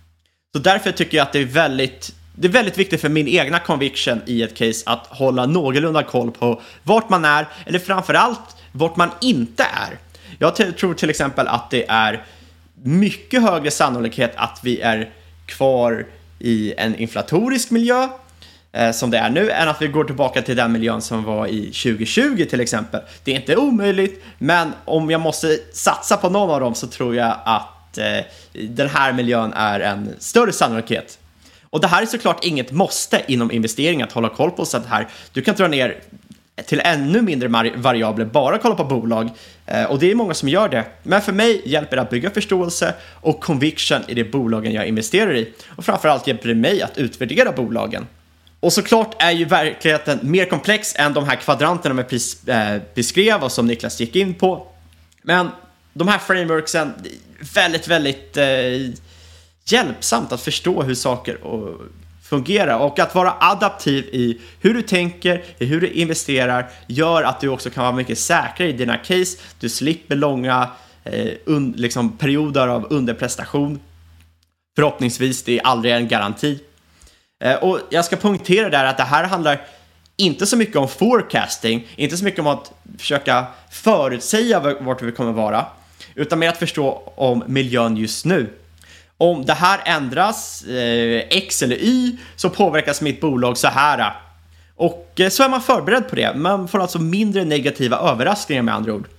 Så därför tycker jag att det är väldigt, det är väldigt viktigt för min egna conviction i ett case att hålla någorlunda koll på vart man är, eller framförallt vart man inte är. Jag t- tror till exempel att det är mycket högre sannolikhet att vi är kvar i en inflatorisk miljö eh, som det är nu, än att vi går tillbaka till den miljön som var i tjugo tjugo till exempel. Det är inte omöjligt, men om jag måste satsa på någon av dem så tror jag att eh, den här miljön är en större sannolikhet. Och det här är såklart inget måste inom investering att hålla koll på, så att här, du kan dra ner till ännu mindre variabler, bara kolla på bolag. Eh, och det är många som gör det. Men för mig hjälper det att bygga förståelse och conviction i de bolagen jag investerar i. Och framförallt hjälper det mig att utvärdera bolagen. Och såklart är ju verkligheten mer komplex än de här kvadranterna med pris, eh, beskrev och som Niklas gick in på. Men de här frameworksen är väldigt, väldigt eh, hjälpsamt att förstå hur saker och fungera, och att vara adaptiv i hur du tänker, i hur du investerar, gör att du också kan vara mycket säkrare i dina case. Du slipper långa eh, un, liksom perioder av underprestation. Förhoppningsvis, det är aldrig en garanti. Eh, och jag ska poängtera där att det här handlar inte så mycket om forecasting, inte så mycket om att försöka förutsäga vart vi kommer vara, utan mer att förstå om miljön just nu. Om det här ändras, eh, X eller Y, så påverkas mitt bolag så här. Och eh, så är man förberedd på det. Man får alltså mindre negativa överraskningar med andra ord.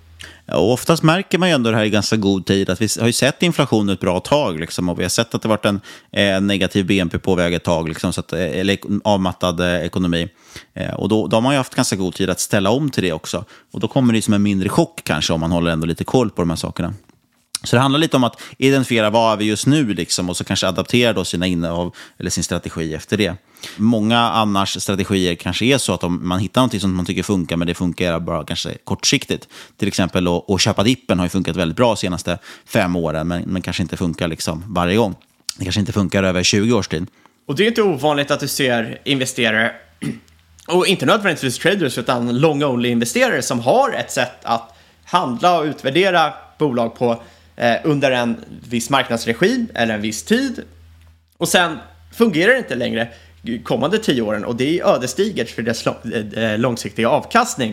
Och oftast märker man ju ändå det här i ganska god tid, att vi har ju sett inflation ett bra tag liksom, och vi har sett att det varit en eh, negativ B N P på väg ett tag liksom, så att, eller avmattad eh, ekonomi. Eh, och då, då har man ju haft ganska god tid att ställa om till det också. Och då kommer det som en mindre chock kanske om man håller ändå lite koll på de här sakerna. Så det handlar lite om att identifiera vad är vi just nu liksom, och så kanske adaptera då sina innehav eller sin strategi efter det. Många annars strategier kanske är så att om man hittar något som man tycker funkar, men det funkar bara kanske kortsiktigt. Till exempel att, att köpa dippen har ju funkat väldigt bra de senaste fem åren, men, men kanske inte funkar liksom varje gång. Det kanske inte funkar över tjugo års tid. Och det är inte ovanligt att du ser investerare, och inte nödvändigtvis traders utan long-only-investerare som har ett sätt att handla och utvärdera bolag på under en viss marknadsregim eller en viss tid, och sen fungerar det inte längre kommande tio åren, och det är ödesdigert för deras långsiktiga avkastning.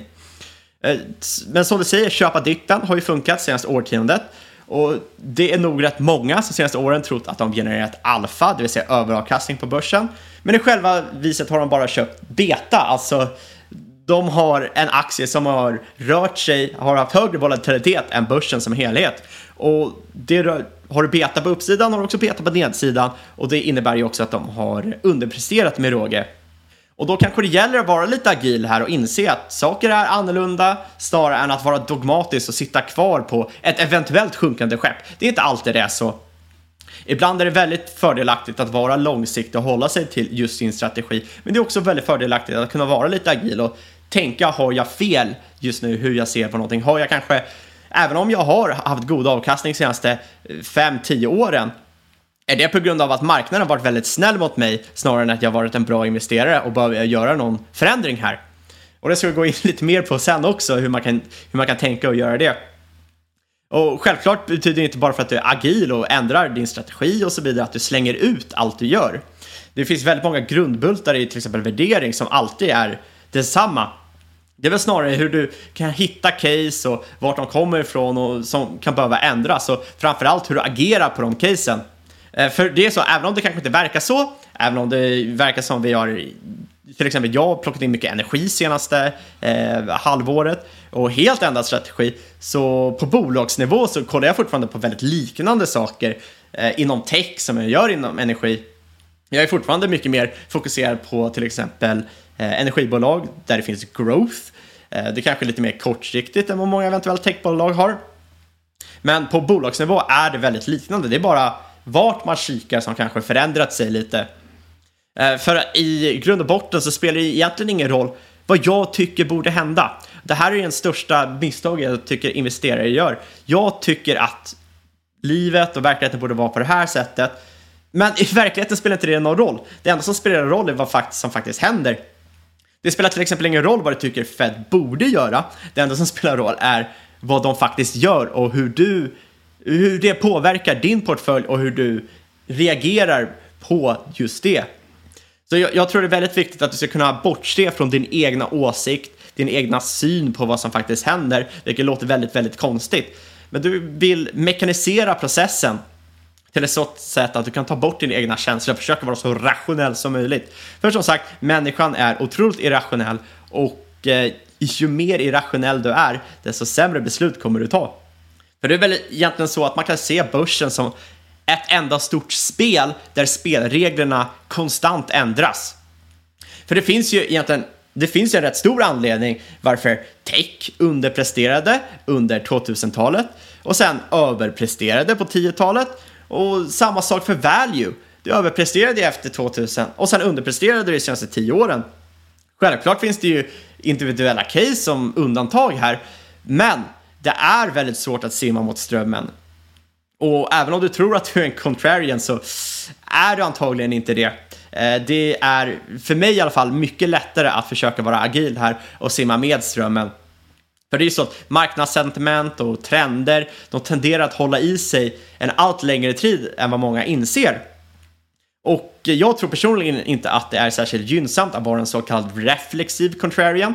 Men som du säger, köpa dippen har ju funkat senaste årtiondet, och det är nog rätt många som senaste åren trott att de genererat alfa, det vill säga överavkastning på börsen, men i själva viset har de bara köpt beta, alltså de har en aktie som har rört sig, har haft högre volatilitet än börsen som helhet. Och det rör, har du beta på uppsidan har du också beta på nedsidan, och det innebär ju också att de har underpresterat med råge. Och då kanske det gäller att vara lite agil här och inse att saker är annorlunda snarare än att vara dogmatisk och sitta kvar på ett eventuellt sjunkande skepp. Det är inte alltid det, så ibland är det väldigt fördelaktigt att vara långsiktig och hålla sig till just sin strategi, men det är också väldigt fördelaktigt att kunna vara lite agil och tänka, har jag fel just nu hur jag ser på någonting? Har jag kanske, även om jag har haft god avkastning de senaste fem till tio åren, är det på grund av att marknaden har varit väldigt snäll mot mig snarare än att jag har varit en bra investerare och behöver göra någon förändring här? Och det ska vi gå in lite mer på sen också, hur man kan, hur man kan tänka och göra det. Och självklart betyder det inte bara för att du är agil och ändrar din strategi och så vidare att du slänger ut allt du gör. Det finns väldigt många grundbultar i till exempel värdering som alltid är detsamma. Det är väl snarare hur du kan hitta case och vart de kommer ifrån och som kan behöva ändras, och framförallt hur du agerar på de casen. För det är så, även om det kanske inte verkar så, även om det verkar som vi har, till exempel jag har plockat in mycket energi senaste eh, halvåret och helt ändrat strategi, så på bolagsnivå så kollar jag fortfarande på väldigt liknande saker eh, inom tech som jag gör inom energi. Jag är fortfarande mycket mer fokuserad på till exempel eh, energibolag där det finns growth. Eh, det är kanske lite mer kortsiktigt än vad många eventuellt techbolag har. Men på bolagsnivå är det väldigt liknande. Det är bara vart man kikar som kanske förändrat sig lite. Eh, för i grund och botten så spelar det egentligen ingen roll vad jag tycker borde hända. Det här är den största misstaget jag tycker investerare gör. Jag tycker att livet och verkligheten borde vara på det här sättet. Men i verkligheten spelar inte det någon roll. Det enda som spelar roll är vad faktiskt, som faktiskt händer. Det spelar till exempel ingen roll vad du tycker Fed borde göra. Det enda som spelar roll är vad de faktiskt gör och hur, du, hur det påverkar din portfölj och hur du reagerar på just det. Så jag, jag tror det är väldigt viktigt att du ska kunna bortse från din egna åsikt, din egna syn på vad som faktiskt händer, vilket låter väldigt, väldigt konstigt. Men du vill mekanisera processen till ett sådant sätt att du kan ta bort dina egna känslor och försöka vara så rationell som möjligt. För som sagt, människan är otroligt irrationell, och eh, ju mer irrationell du är, desto sämre beslut kommer du ta. För det är väl egentligen så att man kan se börsen som ett enda stort spel där spelreglerna konstant ändras. För det finns ju egentligen det finns ju en rätt stor anledning varför tech underpresterade under tvåtusentalet och sen överpresterade på tiotalet, och samma sak för value. Det överpresterade efter tvåtusen och sen underpresterade det de senaste tio åren. Självklart finns det ju individuella case som undantag här, men det är väldigt svårt att simma mot strömmen. Och även om du tror att du är en contrarian så är du antagligen inte det. Det är för mig i alla fall mycket lättare att försöka vara agil här och simma med strömmen. För det är ju så att marknadssentiment och trender, de tenderar att hålla i sig en allt längre tid än vad många inser. Och jag tror personligen inte att det är särskilt gynnsamt att vara en så kallad reflexiv contrarian.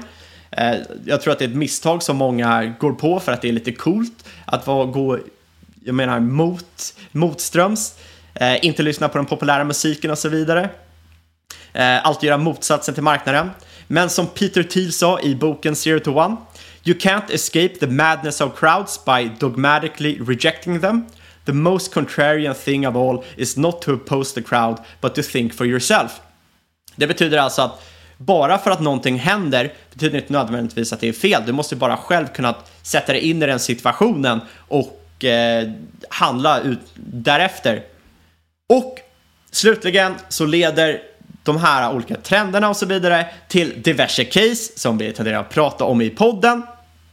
Jag tror att det är ett misstag som många går på för att det är lite coolt att vara, gå jag menar, mot, motströms. Inte lyssna på den populära musiken och så vidare. Alltid göra motsatsen till marknaden. Men som Peter Thiel sa i boken Zero to One, You can't escape the madness of crowds by dogmatically rejecting them. The most contrarian thing of all is not to oppose the crowd, but to think for yourself. Det betyder alltså att bara för att någonting händer betyder inte nödvändigtvis att det är fel. Du måste bara själv kunna sätta dig in i den situationen och eh, handla ut därefter. Och slutligen så leder de här olika trenderna och så vidare till diverse case som vi tenderar att prata om i podden.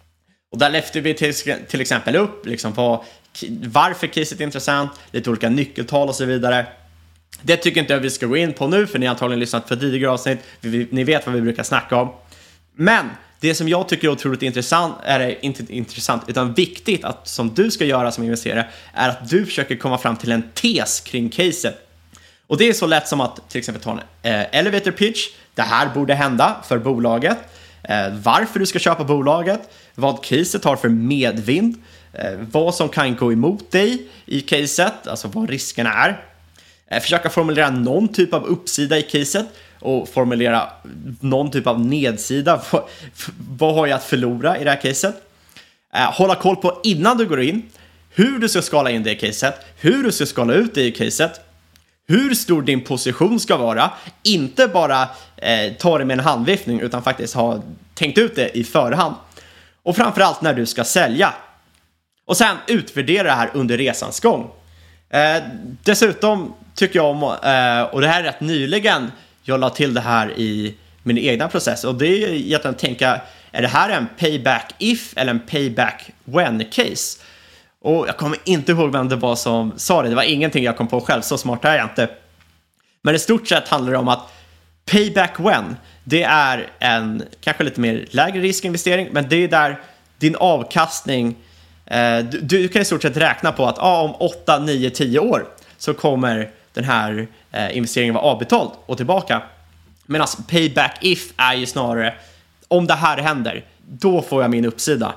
Och där lyfter vi till, till exempel upp liksom vad, varför caset är intressant, lite olika nyckeltal och så vidare. Det tycker inte jag vi ska gå in på nu, för ni har antagligen lyssnat på tidigare avsnitt. Ni vet vad vi brukar snacka om. Men det som jag tycker är otroligt intressant, är inte intressant utan viktigt att, som du ska göra som investerare, är att du försöker komma fram till en tes kring caset. Och det är så lätt som att till exempel ta en eh, elevator pitch. Det här borde hända för bolaget. Eh, varför du ska köpa bolaget. Vad caset har för medvind. Eh, vad som kan gå emot dig i caset. Alltså vad riskerna är. Eh, försöka formulera någon typ av uppsida i caset. Och formulera någon typ av nedsida. vad, vad har jag att förlora i det här caset. Eh, hålla koll på innan du går in. Hur du ska skala in det i caset. Hur du ska skala ut det i caset. Hur stor din position ska vara. Inte bara eh, ta det med en handviftning utan faktiskt ha tänkt ut det i förhand. Och framförallt när du ska sälja. Och sen utvärdera det här under resans gång. Eh, dessutom tycker jag om, eh, och det här är rätt nyligen jag la till det här i min egna process. Och det är egentligen att tänka, är det här en payback if eller en payback when case? Och jag kommer inte ihåg vem det var som sa det. Det var ingenting jag kom på själv, så smart är jag inte. Men i stort sett handlar det om att payback when, det är en kanske lite mer lägre riskinvestering, men det är där din avkastning, eh, du, du kan i stort sett räkna på att ah, om åtta, nio, tio år så kommer den här eh, investeringen vara avbetald och tillbaka. Medan payback if är ju snarare, om det här händer, då får jag min uppsida.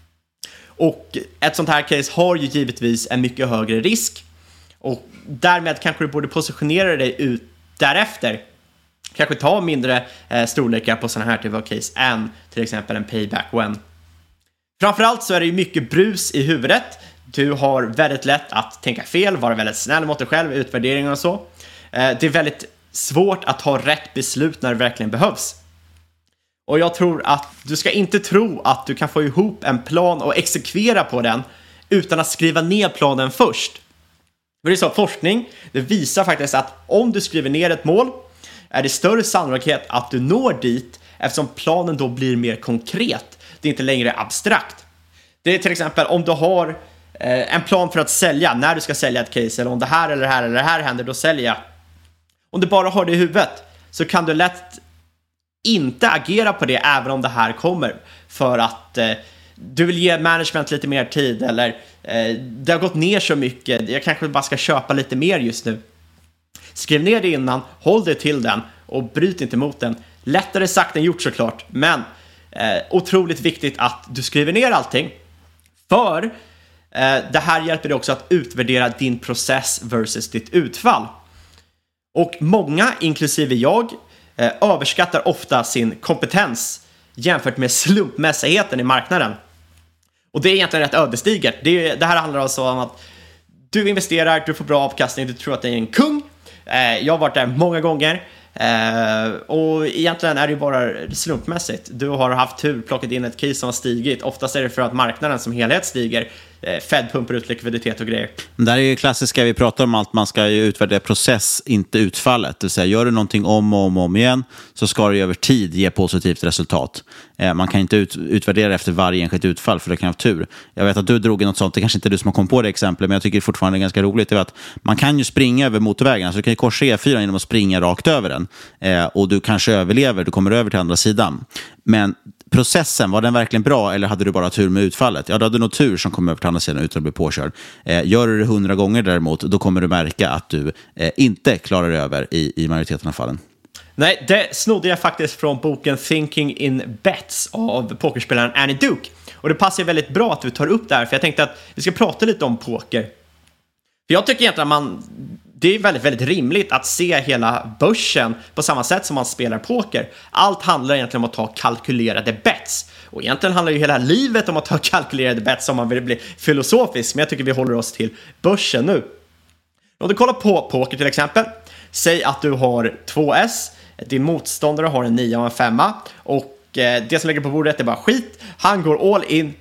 Och ett sånt här case har ju givetvis en mycket högre risk. Och därmed kanske du borde positionera dig ut därefter. Kanske ta mindre eh, storlekar på sådana här typ av case än till exempel en payback when. Framförallt så är det ju mycket brus i huvudet. Du har väldigt lätt att tänka fel, vara väldigt snäll mot dig själv, utvärderingar och så. Eh, det är väldigt svårt att ta rätt beslut när det verkligen behövs. Och jag tror att du ska inte tro att du kan få ihop en plan och exekvera på den utan att skriva ner planen först. För det är så, forskning, det visar faktiskt att om du skriver ner ett mål är det större sannolikhet att du når dit, eftersom planen då blir mer konkret. Det är inte längre abstrakt. Det är till exempel om du har eh, en plan för att sälja, när du ska sälja ett case, eller om det här eller det här eller det här händer, då säljer jag. Om du bara har det i huvudet så kan du lätt inte agera på det även om det här kommer, för att eh, du vill ge management lite mer tid, eller eh, det har gått ner så mycket, jag kanske bara ska köpa lite mer just nu. Skriv ner det innan, håll dig till den och bryt inte mot den. Lättare sagt än gjort såklart, men eh, otroligt viktigt att du skriver ner allting, för eh, det här hjälper dig också att utvärdera din process versus ditt utfall. Och många, inklusive jag, eh, överskattar ofta sin kompetens jämfört med slumpmässigheten i marknaden. Och det är egentligen rätt ödesdigert. Det, det här handlar alltså om att du investerar, du får bra avkastning, du tror att det är en kung. Eh, jag har varit där många gånger. Eh, och egentligen är det ju bara slumpmässigt. Du har haft tur, plockat in ett case som har stigit. Oftast är det för att marknaden som helhet stiger. eh, Fed pumpar ut likviditet och grejer. Det här är ju klassiska, vi pratar om allt, man ska ju utvärdera process, inte utfallet. Det vill säga, gör du någonting om och om, och om igen, så ska det över tid ge positivt resultat. eh, Man kan inte ut, utvärdera efter varje enskilt utfall, för det kan ha tur. Jag vet att du drog i något sånt, det kanske inte är du som har kommit på det exemplet, men jag tycker det fortfarande är ganska roligt. Det är att man kan ju springa över motorvägen, alltså du kan ju korsa E fyra genom att springa rakt över den. Eh, och du kanske överlever, du kommer över till andra sidan. Men processen, var den verkligen bra, eller hade du bara tur med utfallet? Ja, du hade nog tur som kom över till andra sidan utan att bli påkörd. Eh, gör du det hundra gånger däremot, då kommer du märka att du eh, inte klarar över i, i majoriteten av fallen. Nej, det snodde jag faktiskt från boken Thinking in Bets av pokerspelaren Annie Duke. Och det passar väldigt bra att du tar upp det här, för jag tänkte att vi ska prata lite om poker. För jag tycker egentligen att man, det är väldigt, väldigt rimligt att se hela börsen på samma sätt som man spelar poker. Allt handlar egentligen om att ta kalkylerade bets. Och egentligen handlar ju hela livet om att ta kalkylerade bets om man vill bli filosofisk. Men jag tycker vi håller oss till börsen nu. Om du kollar på poker till exempel. Säg att du har två S. Din motståndare har en nio och en femma. Och eh, det som ligger på bordet är bara skit. Han går all in.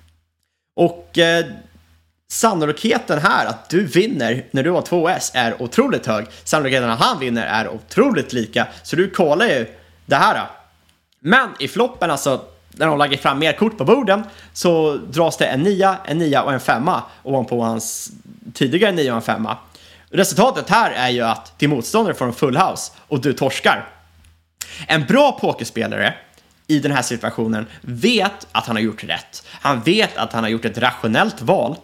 Och eh, sannolikheten här att du vinner när du har två S är otroligt hög. Sannolikheten att han vinner är otroligt lika. Så du kollar ju det här. Men i floppen, alltså när de lägger fram mer kort på borden, så dras det en nia, en nia och en femma ovanpå hans tidigare nio och en femma. Resultatet här är ju att din motståndare får en full house och du torskar. En bra pokerspelare i den här situationen vet att han har gjort rätt. Han vet att han har gjort ett rationellt val.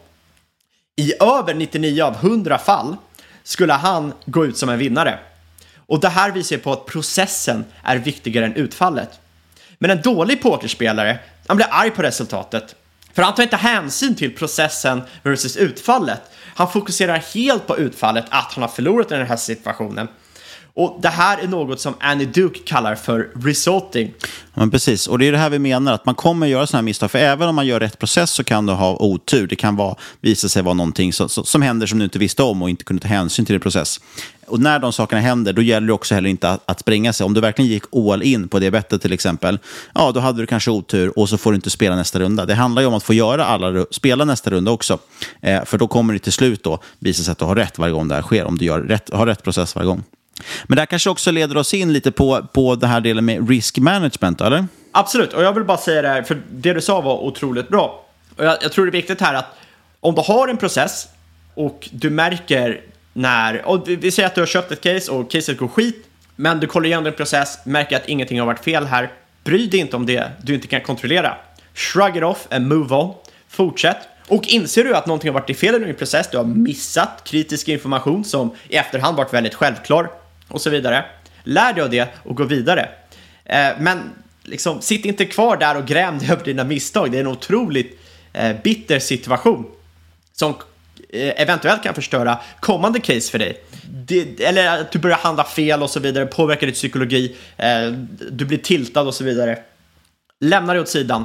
I över nittionio av hundra fall skulle han gå ut som en vinnare. Och det här visar på att processen är viktigare än utfallet. Men en dålig pokerspelare, han blir arg på resultatet. För han tar inte hänsyn till processen versus utfallet. Han fokuserar helt på utfallet, att han har förlorat i den här situationen. Och det här är något som Annie Duke kallar för resulting. Men precis, och det är det här vi menar, att man kommer göra sådana här misstag. För även om man gör rätt process så kan du ha otur. Det kan vara, visa sig vara någonting som, som händer som du inte visste om och inte kunde ta hänsyn till i process. Och när de sakerna händer, då gäller det också heller inte att, att spränga sig. Om du verkligen gick all in på det bettet till exempel, ja, då hade du kanske otur och så får du inte spela nästa runda. Det handlar ju om att få göra alla, spela nästa runda också. Eh, för då kommer det till slut då visa sig att du har rätt varje gång det här sker, om du gör rätt, har rätt process varje gång. Men det här kanske också leder oss in lite på, på den här delen med risk management, eller? Absolut, och jag vill bara säga det här, för det du sa var otroligt bra. Och jag, jag tror det är viktigt här att om du har en process och du märker när, och vi säger att du har köpt ett case och caset går skit, men du kollar igenom din process, märker att ingenting har varit fel här, bry dig inte om det du inte kan kontrollera. Shrug it off and move on. Fortsätt. Och inser du att någonting har varit i fel i din process, du har missat kritisk information som i efterhand varit väldigt självklar och så vidare. Lär dig av det och gå vidare. Eh, men liksom, sitt inte kvar där och gräm dig över dina misstag. Det är en otroligt eh, bitter situation som eh, eventuellt kan förstöra kommande case för dig. Det, eller att du börjar handla fel och så vidare, påverkar ditt psykologi, eh, du blir tiltad och så vidare. Lämna det åt sidan.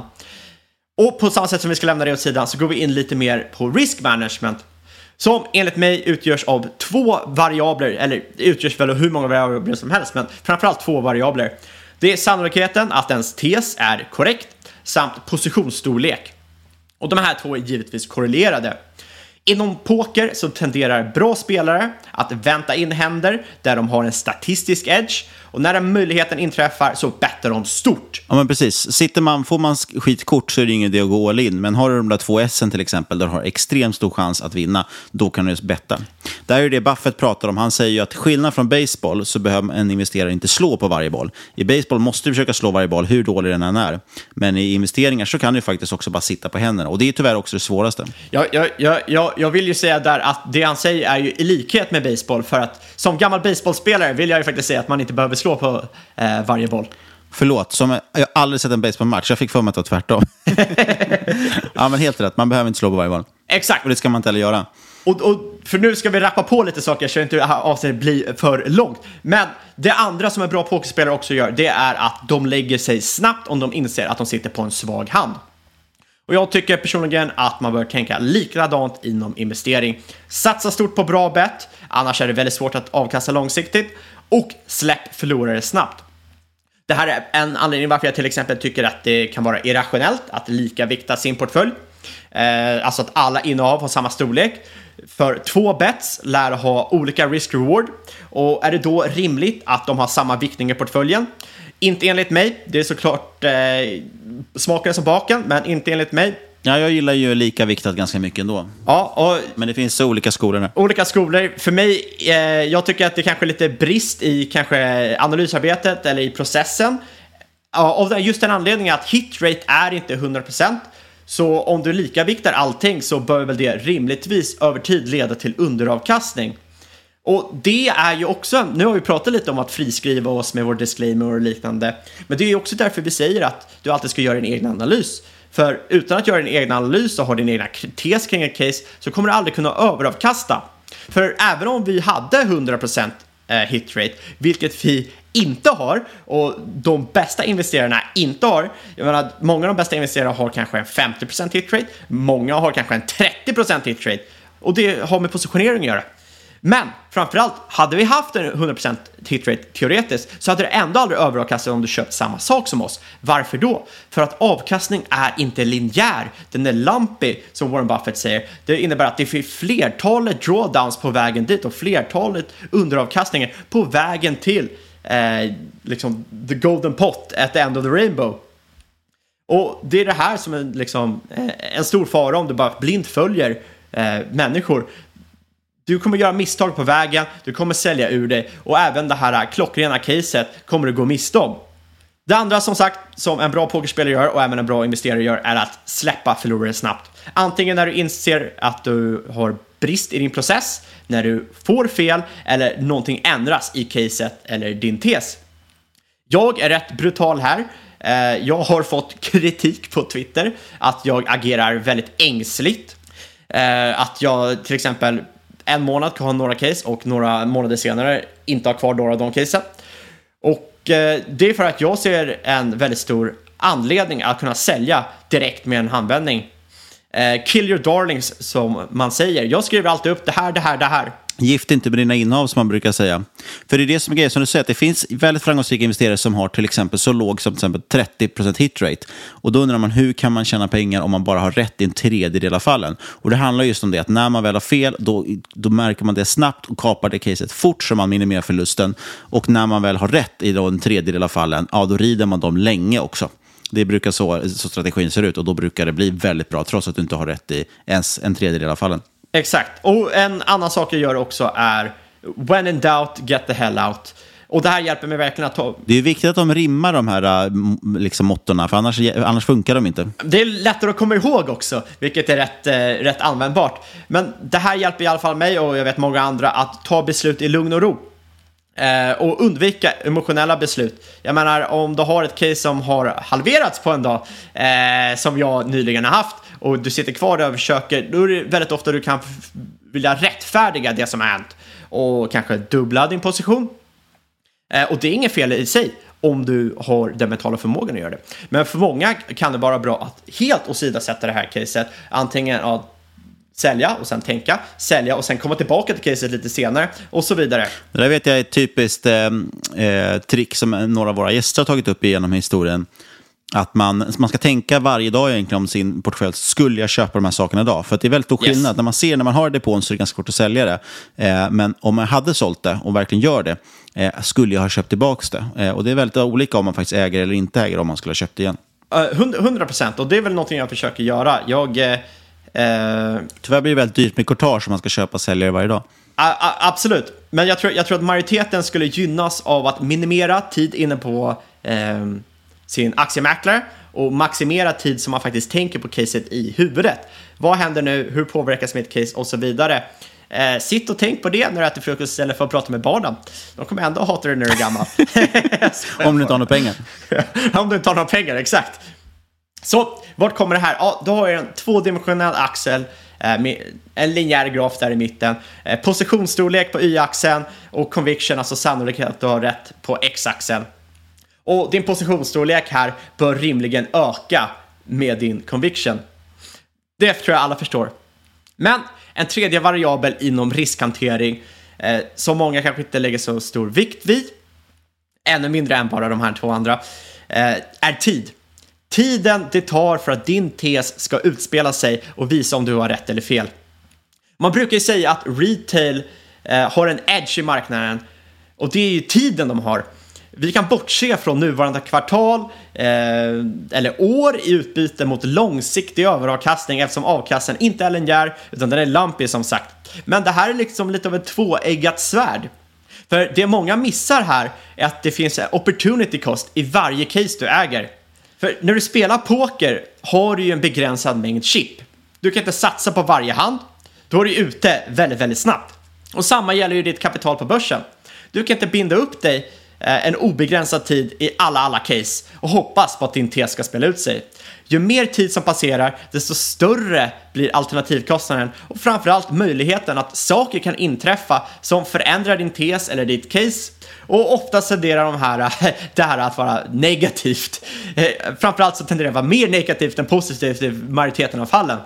Och på samma sätt som vi ska lämna det åt sidan så går vi in lite mer på risk management, som enligt mig utgörs av två variabler, eller utgörs väl av hur många variabler som helst, men framförallt två variabler. Det är sannolikheten att ens tes är korrekt samt positionsstorlek. Och de här två är givetvis korrelerade. Inom poker så tenderar bra spelare att vänta in händer där de har en statistisk edge, och när den möjligheten inträffar så bettar de stort. Ja, men precis. Sitter man, får man skitkort så är det ingen idé att gå all in, men har du de där två S'en till exempel där du har extremt stor chans att vinna, då kan du just betta. Där är det Buffett pratar om. Han säger ju att skillnad från baseball så behöver en investerare inte slå på varje boll. I baseball måste du försöka slå varje boll hur dålig den än är, men i investeringar så kan du faktiskt också bara sitta på händerna, och det är tyvärr också det svåraste. Ja, jag, jag, jag, jag vill ju säga där att det han säger är ju i likhet med baseball, för att som gammal baseballspelare vill jag ju faktiskt säga att man inte behöver slå på eh, varje boll. Förlåt, som jag, jag har aldrig sett en baseballmatch. Jag fick för mig att det var tvärtom. Ja, men helt rätt. Man behöver inte slå på varje boll. Exakt. Och det ska man inte heller göra. Och, och för nu ska vi rappa på lite saker så att inte avsnitt blir för långt. Men det andra som en bra pokerspelare också gör, det är att de lägger sig snabbt om de inser att de sitter på en svag hand. Och jag tycker personligen att man bör tänka likadant inom investering. Satsa stort på bra bet, annars är det väldigt svårt att avkasta långsiktigt. Och släpp förlorare snabbt. Det här är en anledning varför jag till exempel tycker att det kan vara irrationellt att lika vikta sin portfölj. Eh, alltså att alla innehav har samma storlek. För två bets lär ha olika risk-reward. Och är det då rimligt att de har samma viktning i portföljen? Inte enligt mig. Det är såklart eh, smaken som baken, men inte enligt mig. Ja, jag gillar ju lika viktat ganska mycket ändå. Ja, och men det finns så olika skolor nu. Olika skolor. För mig, eh, jag tycker att det kanske är lite brist i kanske analysarbetet eller i processen. Ja, av just den anledningen att hitrate är inte hundra procent. Så om du lika viktar allting så bör väl det rimligtvis över tid leda till underavkastning. Och det är ju också, nu har vi pratat lite om att friskriva oss med vår disclaimer och liknande. Men det är ju också därför vi säger att du alltid ska göra din egen analys. För utan att göra din egen analys och ha din egna tes kring ett case så kommer du aldrig kunna överavkasta. För även om vi hade hundra procent hitrate, vilket vi inte har, och de bästa investerarna inte har, jag menar, många av de bästa investerarna har kanske en femtio procent hitrate, många har kanske en trettio procent hitrate, och det har med positionering att göra. Men framförallt, hade vi haft en hundra procent hitrate teoretiskt, så hade det ändå aldrig överavkastat om du köpt samma sak som oss. Varför då? För att avkastning är inte linjär. Den är lumpy, som Warren Buffett säger. Det innebär att det finns flertalet drawdowns på vägen dit och flertalet underavkastningar på vägen till eh, liksom the golden pot at the end of the rainbow. Och det är det här som är liksom, eh, en stor fara om du bara blint följer eh, människor. Du kommer göra misstag på vägen, du kommer sälja ur dig, och även det här klockrena caset kommer du gå miste om. Det andra, som sagt, som en bra pokerspelare gör och även en bra investerare gör, är att släppa förlorare snabbt. Antingen när du inser att du har brist i din process, när du får fel eller någonting ändras i caset eller din tes. Jag är rätt brutal här. Jag har fått kritik på Twitter att jag agerar väldigt ängsligt. Att jag till exempel en månad kan ha några case och några månader senare inte ha kvar några av de casen. Och eh, det är för att jag ser en väldigt stor anledning att kunna sälja direkt med en handvändning. Eh, kill your darlings, som man säger. Jag skriver alltid upp det här, det här, det här. Gift inte med dina innehav, som man brukar säga. För det är det som är grejen, som du säger, att det finns väldigt framgångsrika investerare som har till exempel så låg som till exempel trettio procent hitrate. Och då undrar man, hur kan man tjäna pengar om man bara har rätt i en tredjedel av fallen? Och det handlar just om det, att när man väl har fel, då, då märker man det snabbt och kapar det caset fort, så man minimerar förlusten. Och när man väl har rätt i då en tredjedel av fallen, ja, då rider man dem länge också. Det brukar så, så strategin ser ut, och då brukar det bli väldigt bra, trots att du inte har rätt i ens en tredjedel av fallen. Exakt. Och en annan sak jag gör också är when in doubt, get the hell out. Och det här hjälper mig verkligen att ta... Det är viktigt att de rimmar de här liksom, mottorna, för annars, annars funkar de inte. Det är lättare att komma ihåg också, vilket är rätt, eh, rätt användbart. Men det här hjälper i alla fall mig, och jag vet många andra, att ta beslut i lugn och ro. Eh, och undvika emotionella beslut. Jag menar, om du har ett case som har halverats på en dag, eh, som jag nyligen har haft, och du sitter kvar där och försöker, då är det väldigt ofta du kan f- vilja rättfärdiga det som har hänt och kanske dubbla din position. Eh, och det är inget fel i sig om du har den mentala förmågan att göra det. Men för många kan det vara bra att helt åsidosätta det här caset. Antingen att sälja och sen tänka, sälja och sen komma tillbaka till caset lite senare och så vidare. Det där vet jag är ett typiskt eh, eh, trick som några av våra gäster har tagit upp genom historien. Att man, man ska tänka varje dag egentligen om sin portfölj. Skulle jag köpa de här sakerna idag? För att det är väldigt stor skillnad. Yes. När man ser, när man har det på en, så är det ganska kort att sälja det. Eh, men om man hade sålt det och verkligen gör det, eh, skulle jag ha köpt tillbaka det. Eh, och det är väldigt olika om man faktiskt äger eller inte äger, om man skulle ha köpt det igen. hundra procent, och det är väl någonting jag försöker göra. Jag... Eh... Uh, Tyvärr blir det väldigt dyrt med courtage om man ska köpa och sälja varje dag. A- a- absolut, men jag tror, jag tror att majoriteten skulle gynnas av att minimera tid inne på eh, sin aktiemäklare och maximera tid som man faktiskt tänker på caset i huvudet. Vad händer nu? Hur påverkas mitt case? Och så vidare. Eh, sitt och tänk på det när du äter frukost istället för att prata med barnen. De kommer ändå hata dig när du är gammal. Om du inte har några pengar. Om du inte har några pengar, exakt. Så, vart kommer det här? Ja, då har jag en tvådimensionell axel, eh, med en linjär graf där i mitten, eh, positionsstorlek på y-axeln och conviction, alltså sannolikhet att du har rätt på x-axeln. Och din positionsstorlek här bör rimligen öka med din conviction. Det tror jag alla förstår. Men en tredje variabel inom riskhantering, eh, som många kanske inte lägger så stor vikt vid, ännu mindre än bara de här två andra, eh, är tid. Tiden det tar för att din tes ska utspela sig och visa om du har rätt eller fel. Man brukar ju säga att retail eh, har en edge i marknaden, och det är ju tiden de har. Vi kan bortse från nuvarande kvartal eh, eller år i utbyte mot långsiktig överavkastning, eftersom avkastningen inte är linjär utan den är lumpy, som sagt. Men det här är liksom lite av ett tvåeggat svärd. För det många missar här är att det finns en opportunity cost i varje case du äger. För när du spelar poker har du ju en begränsad mängd chip. Du kan inte satsa på varje hand. Då är du ute väldigt, väldigt snabbt. Och samma gäller ju ditt kapital på börsen. Du kan inte binda upp dig en obegränsad tid i alla alla case och hoppas på att din tes ska spela ut sig. Ju mer tid som passerar, desto större blir alternativkostnaden och framförallt möjligheten att saker kan inträffa som förändrar din tes eller ditt case. Och ofta tenderar de här, det här att vara negativt. Framförallt så tenderar det att vara mer negativt än positivt i majoriteten av fallen.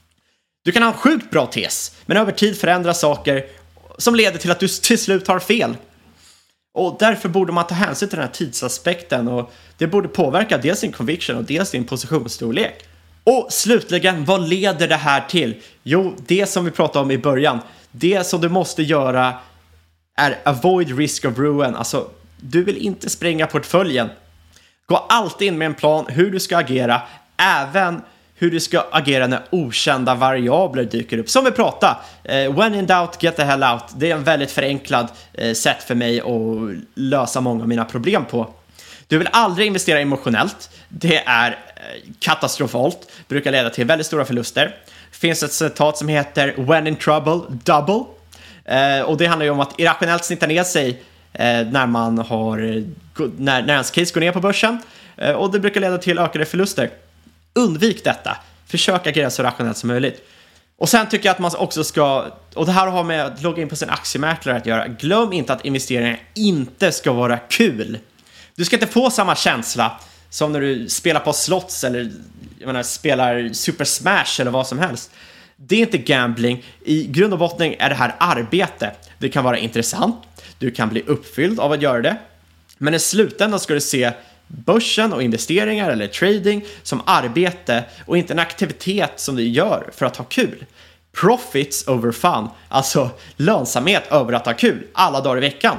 Du kan ha en sjukt bra tes, men över tid förändras saker som leder till att du till slut har fel. Och därför borde man ta hänsyn till den här tidsaspekten och det borde påverka dels din conviction och dels din positionsstorlek. Och slutligen, vad leder det här till? Jo, det som vi pratade om i början. Det som du måste göra är avoid risk of ruin. Alltså, du vill inte spränga portföljen. Gå alltid in med en plan hur du ska agera, även hur du ska agera när okända variabler dyker upp. Som vi pratade, uh, when in doubt, get the hell out. Det är en väldigt förenklad uh, sätt för mig att lösa många av mina problem på. Du vill aldrig investera emotionellt. Det är uh, katastrofalt. Brukar leda till väldigt stora förluster. Det finns ett citat som heter when in trouble, double. Uh, och det handlar ju om att irrationellt snitta ner sig uh, när man har när, när ens case går ner på börsen. Uh, och det brukar leda till ökade förluster. Undvik detta. Försök agera så rationellt som möjligt. Och sen tycker jag att man också ska, och det här har med att logga in på sin aktiemäklare att göra, glöm inte att investeringar inte ska vara kul. Du ska inte få samma känsla som när du spelar på slots eller jag menar, spelar Super Smash eller vad som helst. Det är inte gambling. I grund och botten är det här arbete. Det kan vara intressant. Du kan bli uppfylld av att göra det. Men i slutändan ska du se börsen och investeringar eller trading som arbete och inte en aktivitet som du gör för att ha kul. Profits over fun, alltså lönsamhet över att ha kul alla dagar i veckan.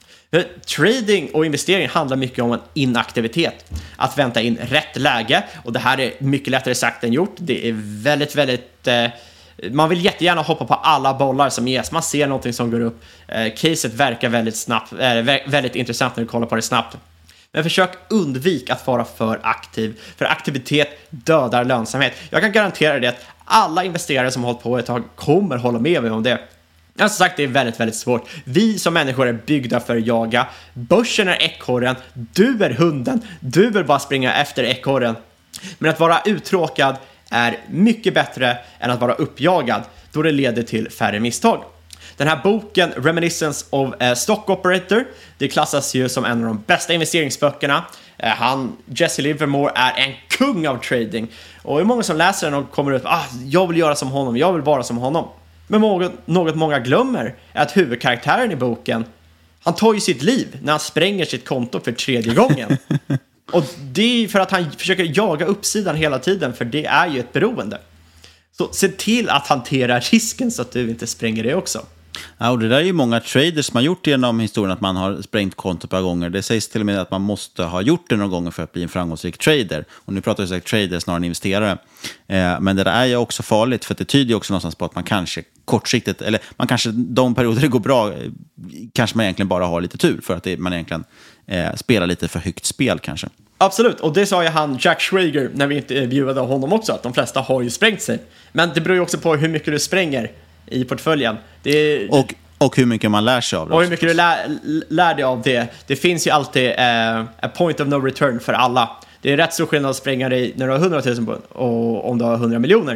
Trading och investering handlar mycket om en inaktivitet. Att vänta in rätt läge, och det här är mycket lättare sagt än gjort. Det är väldigt, väldigt... Eh, man vill jättegärna hoppa på alla bollar som ges. Man ser någonting som går upp. Eh, caset verkar väldigt snabbt, eh, väldigt intressant när du kollar på det snabbt. Men försök undvika att vara för aktiv. För aktivitet dödar lönsamhet. Jag kan garantera det att alla investerare som har hållit på ett tag kommer hålla med mig om det. Jag har sagt, det är väldigt, väldigt svårt. Vi som människor är byggda för att jaga. Börsen är ekorren. Du är hunden. Du vill bara springa efter ekorren. Men att vara uttråkad är mycket bättre än att vara uppjagad, då det leder till färre misstag. Den här boken, Reminiscence of a Stock Operator, det klassas ju som en av de bästa investeringsböckerna. Han, Jesse Livermore, är en kung av trading. Och det är många som läser den och kommer ut, ah, jag vill göra som honom, jag vill vara som honom. Men något, något många glömmer är att huvudkaraktären i boken, han tar ju sitt liv när han spränger sitt konto för tredje gången. Och det är för att han försöker jaga uppsidan hela tiden, för det är ju ett beroende. Så se till att hantera risken så att du inte spränger det också. Ja, och det där är ju många traders som har gjort genom historien, att man har sprängt konto ett par gånger. Det sägs till och med att man måste ha gjort det några gånger för att bli en framgångsrik trader. Och nu pratar vi säkert trader snarare än investerare. Eh, men det där är ju också farligt, för det tyder ju också någonstans på att man kanske kortsiktigt, eller man kanske de perioder det går bra, kanske man egentligen bara har lite tur för att det, man egentligen eh, spelar lite för högt spel kanske. Absolut, och det sa ju han Jack Schwager när vi intervjuade honom också, att de flesta har ju sprängt sig. Men det beror ju också på hur mycket du spränger i portföljen. Det är... och, och hur mycket man lär sig av det. Och hur mycket du lär, lär dig av det. Det finns ju alltid uh, a point of no return för alla. Det är rätt stor skillnad att spränga dig när du har hundratusen och om du har hundra miljoner.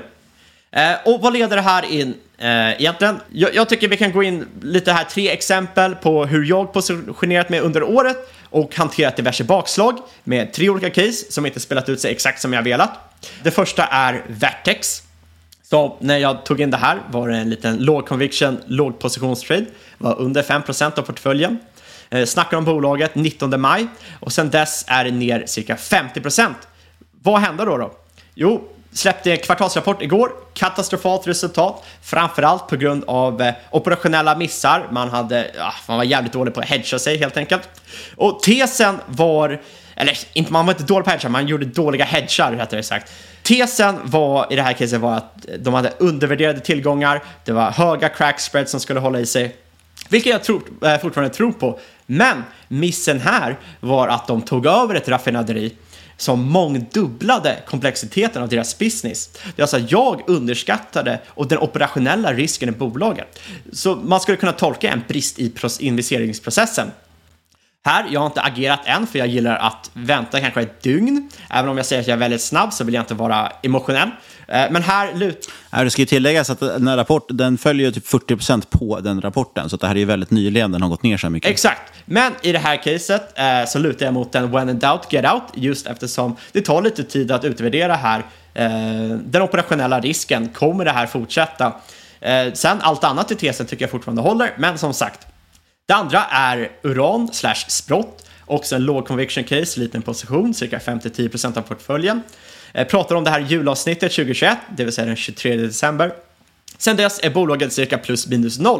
Uh, och vad leder det här in uh, egentligen? Jag, jag tycker vi kan gå in lite här, tre exempel på hur jag positionerat mig under året och hanterat diverse bakslag med tre olika case som inte spelat ut sig exakt som jag velat. Det första är Vertex. Så när jag tog in det här var det en liten låg conviction, låg positionstrade. Var under fem procent av portföljen. Eh, snackar om bolaget nittonde maj. Och sen dess är det ner cirka femtio procent. Vad hände då då? Jo, släppte en kvartalsrapport igår. Katastrofalt resultat. Framförallt på grund av eh, operationella missar. Man, hade, ja, man var jävligt dålig på att hedga sig helt enkelt. Och tesen var... Eller inte, man var inte dålig på hedgar, man gjorde dåliga hedgar rättare sagt. Tesen var i det här caset var att de hade undervärderade tillgångar. Det var höga crack spreads som skulle hålla i sig. Vilket jag tror, äh, fortfarande tror på. Men missen här var att de tog över ett raffinaderi som mångdubblade komplexiteten av deras business. Det är alltså jag underskattade och den operationella risken i bolaget. Så man skulle kunna tolka en brist i investeringsprocessen. Här, jag har inte agerat än för jag gillar att vänta kanske ett dygn. Även om jag säger att jag är väldigt snabb så vill jag inte vara emotionell. Men här lut... Ja, det ska ju tilläggas att den här rapport, den följer typ fyrtio procent på den rapporten. Så att det här är ju väldigt nyligen, den har gått ner så mycket. Exakt, men i det här caset eh, så lutar jag mot den when in doubt, get out. Just eftersom det tar lite tid att utvärdera här eh, den operationella risken. Kommer det här fortsätta? Eh, sen allt annat i tesen tycker jag fortfarande håller. Men som sagt, det andra är uran slash sprott. Också en låg conviction case, liten position, cirka fem till tio procent av portföljen. Jag pratar om det här julavsnittet tjugohundratjugoett, det vill säga den tjugotredje december. Sen dess är bolaget cirka plus minus noll.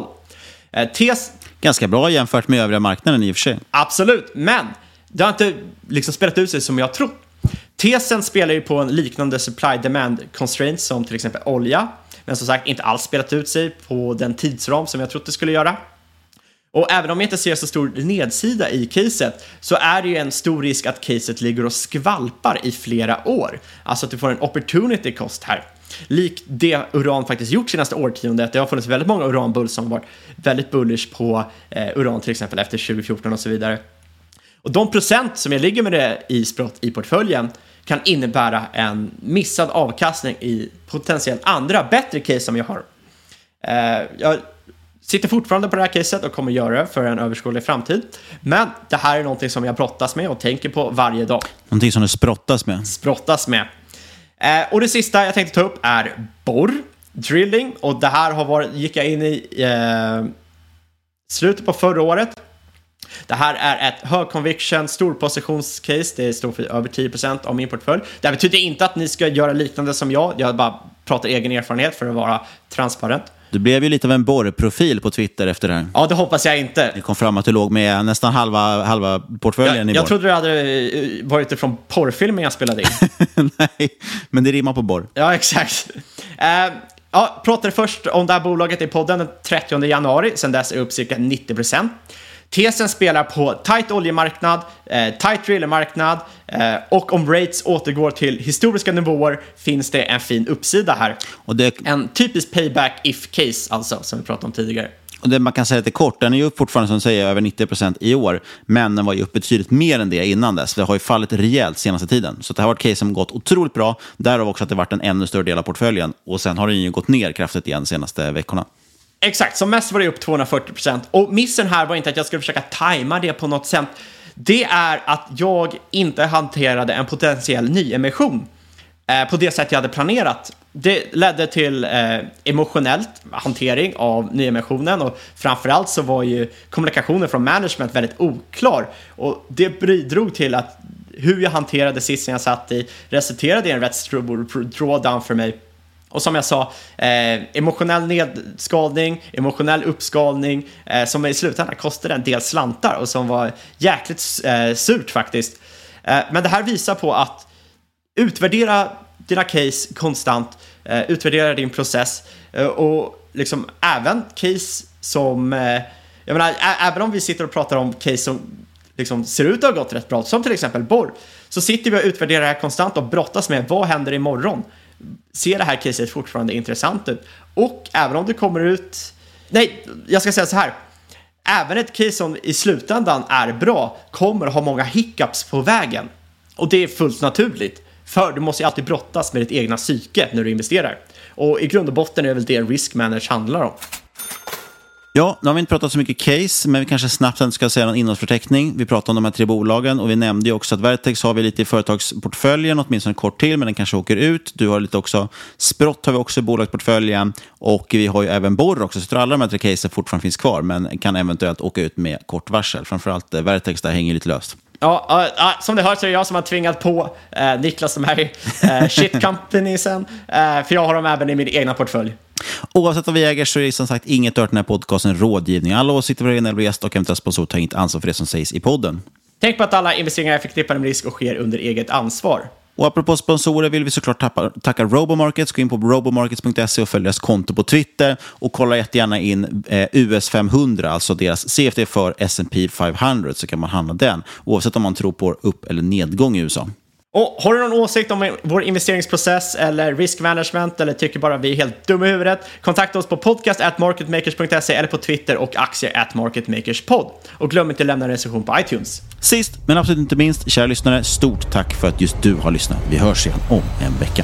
Tes... Ganska bra jämfört med övriga marknaden i och för sig. Absolut, men det har inte liksom spelat ut sig som jag tror. Tesen spelar ju på en liknande supply-demand constraint som till exempel olja. Men som sagt inte alls spelat ut sig på den tidsram som jag trodde det skulle göra. Och även om jag inte ser så stor nedsida i caset så är det ju en stor risk att caset ligger och skvalpar i flera år. Alltså att du får en opportunity cost här. Likt det uran faktiskt gjort senaste årtiondet. Det har funnits väldigt många uranbulls som har varit väldigt bullish på eh, uran till exempel efter tjugo fjorton och så vidare. Och de procent som jag ligger med det i sprott i portföljen kan innebära en missad avkastning i potentiellt andra bättre case som jag har. Eh, jag sitter fortfarande på det här caset och kommer göra det för en överskådlig framtid. Men det här är någonting som jag brottas med och tänker på varje dag. Någonting som du sprottas med. Sprottas med. Eh, och det sista jag tänkte ta upp är borr, drilling. Och det här har varit, gick jag in i eh, slutet på förra året. Det här är ett hög conviction, stor positionscase. Det står för över tio procent av min portfölj. Det betyder inte att ni ska göra liknande som jag. Jag bara pratar egen erfarenhet för att vara transparent. Du blev ju lite av en borrprofil på Twitter efter det här. Ja, det hoppas jag inte. Det kom fram att du låg med nästan halva, halva portföljen jag, i borr. Jag trodde du hade varit ifrån porrfilmen jag spelade in. Nej, men det rimmar på borr. Ja, exakt. Uh, ja, pratade först om det här bolaget i podden den trettionde januari. Sen dess är upp cirka nittio procent. Tesen spelar på tight oljemarknad, eh, tight drillermarknad eh, och om rates återgår till historiska nivåer finns det en fin uppsida här. Och det... En typisk payback if case alltså, som vi pratade om tidigare. Och det man kan säga lite kort, den är ju upp fortfarande som du säger över nittio procent i år, men den var ju upp betydligt mer än det innan dess. Det har ju fallit rejält senaste tiden. Så det här har varit ett case som gått otroligt bra, därav också att det varit en ännu större del av portföljen och sen har den ju gått ner kraftigt igen de senaste veckorna. Exakt, som mest var det upp tvåhundrafyrtio procent. Och missen här var inte att jag skulle försöka tajma det på något sätt. Det är att jag inte hanterade en potentiell nyemission eh, på det sätt jag hade planerat. Det ledde till eh, emotionellt hantering av nyemissionen och framförallt så var ju kommunikationen från management väldigt oklar. Och det bidrog till att hur jag hanterade sist jag satt i resulterade i en rätt stor drawdown för mig. Och som jag sa, eh, emotionell nedskalning, emotionell uppskalning eh, som i slutändan kostade en del slantar och som var jäkligt eh, surt faktiskt. Eh, men det här visar på att utvärdera dina case konstant, eh, utvärdera din process eh, och liksom även case som, eh, jag menar, ä- även om vi sitter och pratar om case som liksom ser ut att ha gått rätt bra, som till exempel borr, så sitter vi och utvärderar det här konstant och brottas med vad händer imorgon. Ser det här caset fortfarande intressant ut? Och även om det kommer ut... Nej, jag ska säga så här. Även ett case som i slutändan är bra kommer ha många hiccups på vägen. Och det är fullt naturligt. För du måste ju alltid brottas med ditt egna psyke när du investerar. Och i grund och botten är det väl det risk manage handlar om. Ja, nu har vi inte pratat så mycket case, men vi kanske snabbt ska säga någon innehållsförteckning. Vi pratade om de här tre bolagen och vi nämnde ju också att Vertex har vi lite i företagsportföljen, åtminstone kort till, men den kanske åker ut. Du har lite också Sprott har vi också i bolagsportföljen och vi har ju även Borr också, så jag tror alla de här tre casen fortfarande finns kvar, men kan eventuellt åka ut med kort varsel. Framförallt Vertex där hänger lite löst. Ja, ja, som det hörs så är det jag som har tvingat på eh, Niklas de här eh, shit companiesen, eh, för jag har dem även i min egna portfölj. Oavsett vad vi äger så är det som sagt inget ört den här podcasten rådgivning. Alla åsikter var egna gäst och eventuellt sponsor tar inte ansvar för det som sägs i podden. Tänk på att alla investeringar är förknippade med risk och sker under eget ansvar. Och apropå sponsorer vill vi såklart tappa, tacka Robomarkets. Gå in på robomarkets punkt se och följ deras konto på Twitter. Och kolla jättegärna in eh, U S femhundra, alltså deras C F D för S and P femhundra, så kan man handla den. Oavsett om man tror på upp- eller nedgång i U S A. Och har du någon åsikt om vår investeringsprocess eller riskmanagement eller tycker bara vi är helt dumma i huvudet? Kontakta oss på podcast at marketmakers dot se eller på Twitter och aktier at marketmakerspod. Och glöm inte att lämna en recension på iTunes. Sist men absolut inte minst, kära lyssnare, stort tack för att just du har lyssnat. Vi hörs igen om en vecka.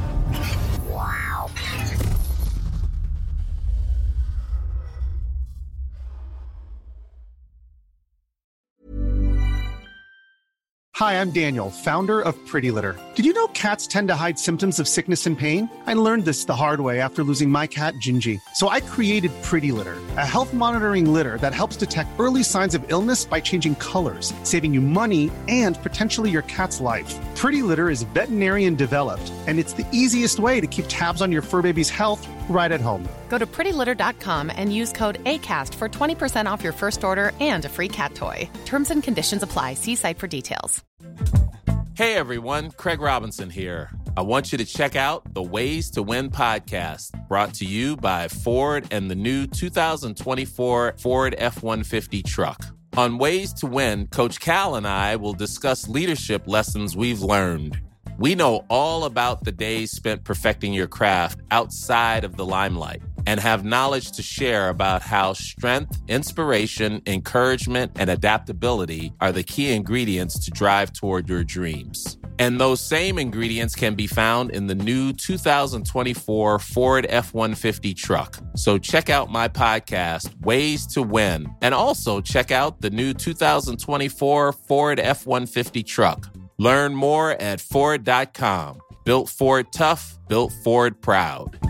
Hi, I'm Daniel, founder of Pretty Litter. Did you know cats tend to hide symptoms of sickness and pain? I learned this the hard way after losing my cat, Gingy. So I created Pretty Litter, a health monitoring litter that helps detect early signs of illness by changing colors, saving you money and potentially your cat's life. Pretty Litter is veterinarian developed, and it's the easiest way to keep tabs on your fur baby's health right at home. Go to pretty litter dot com and use code ACAST for twenty percent off your first order and a free cat toy. Terms and conditions apply. See site for details. Hey everyone, Craig Robinson here. I want you to check out the Ways to Win podcast, brought to you by Ford and the new two thousand twenty-four Ford F one fifty truck. On Ways to Win, Coach Cal and I will discuss leadership lessons we've learned. We know all about the days spent perfecting your craft outside of the limelight and have knowledge to share about how strength, inspiration, encouragement, and adaptability are the key ingredients to drive toward your dreams. And those same ingredients can be found in the new two thousand twenty-four Ford F one fifty truck. So check out my podcast, Ways to Win, and also check out the new two thousand twenty-four Ford F one fifty truck. Learn more at Ford dot com. Built Ford tough, built Ford proud.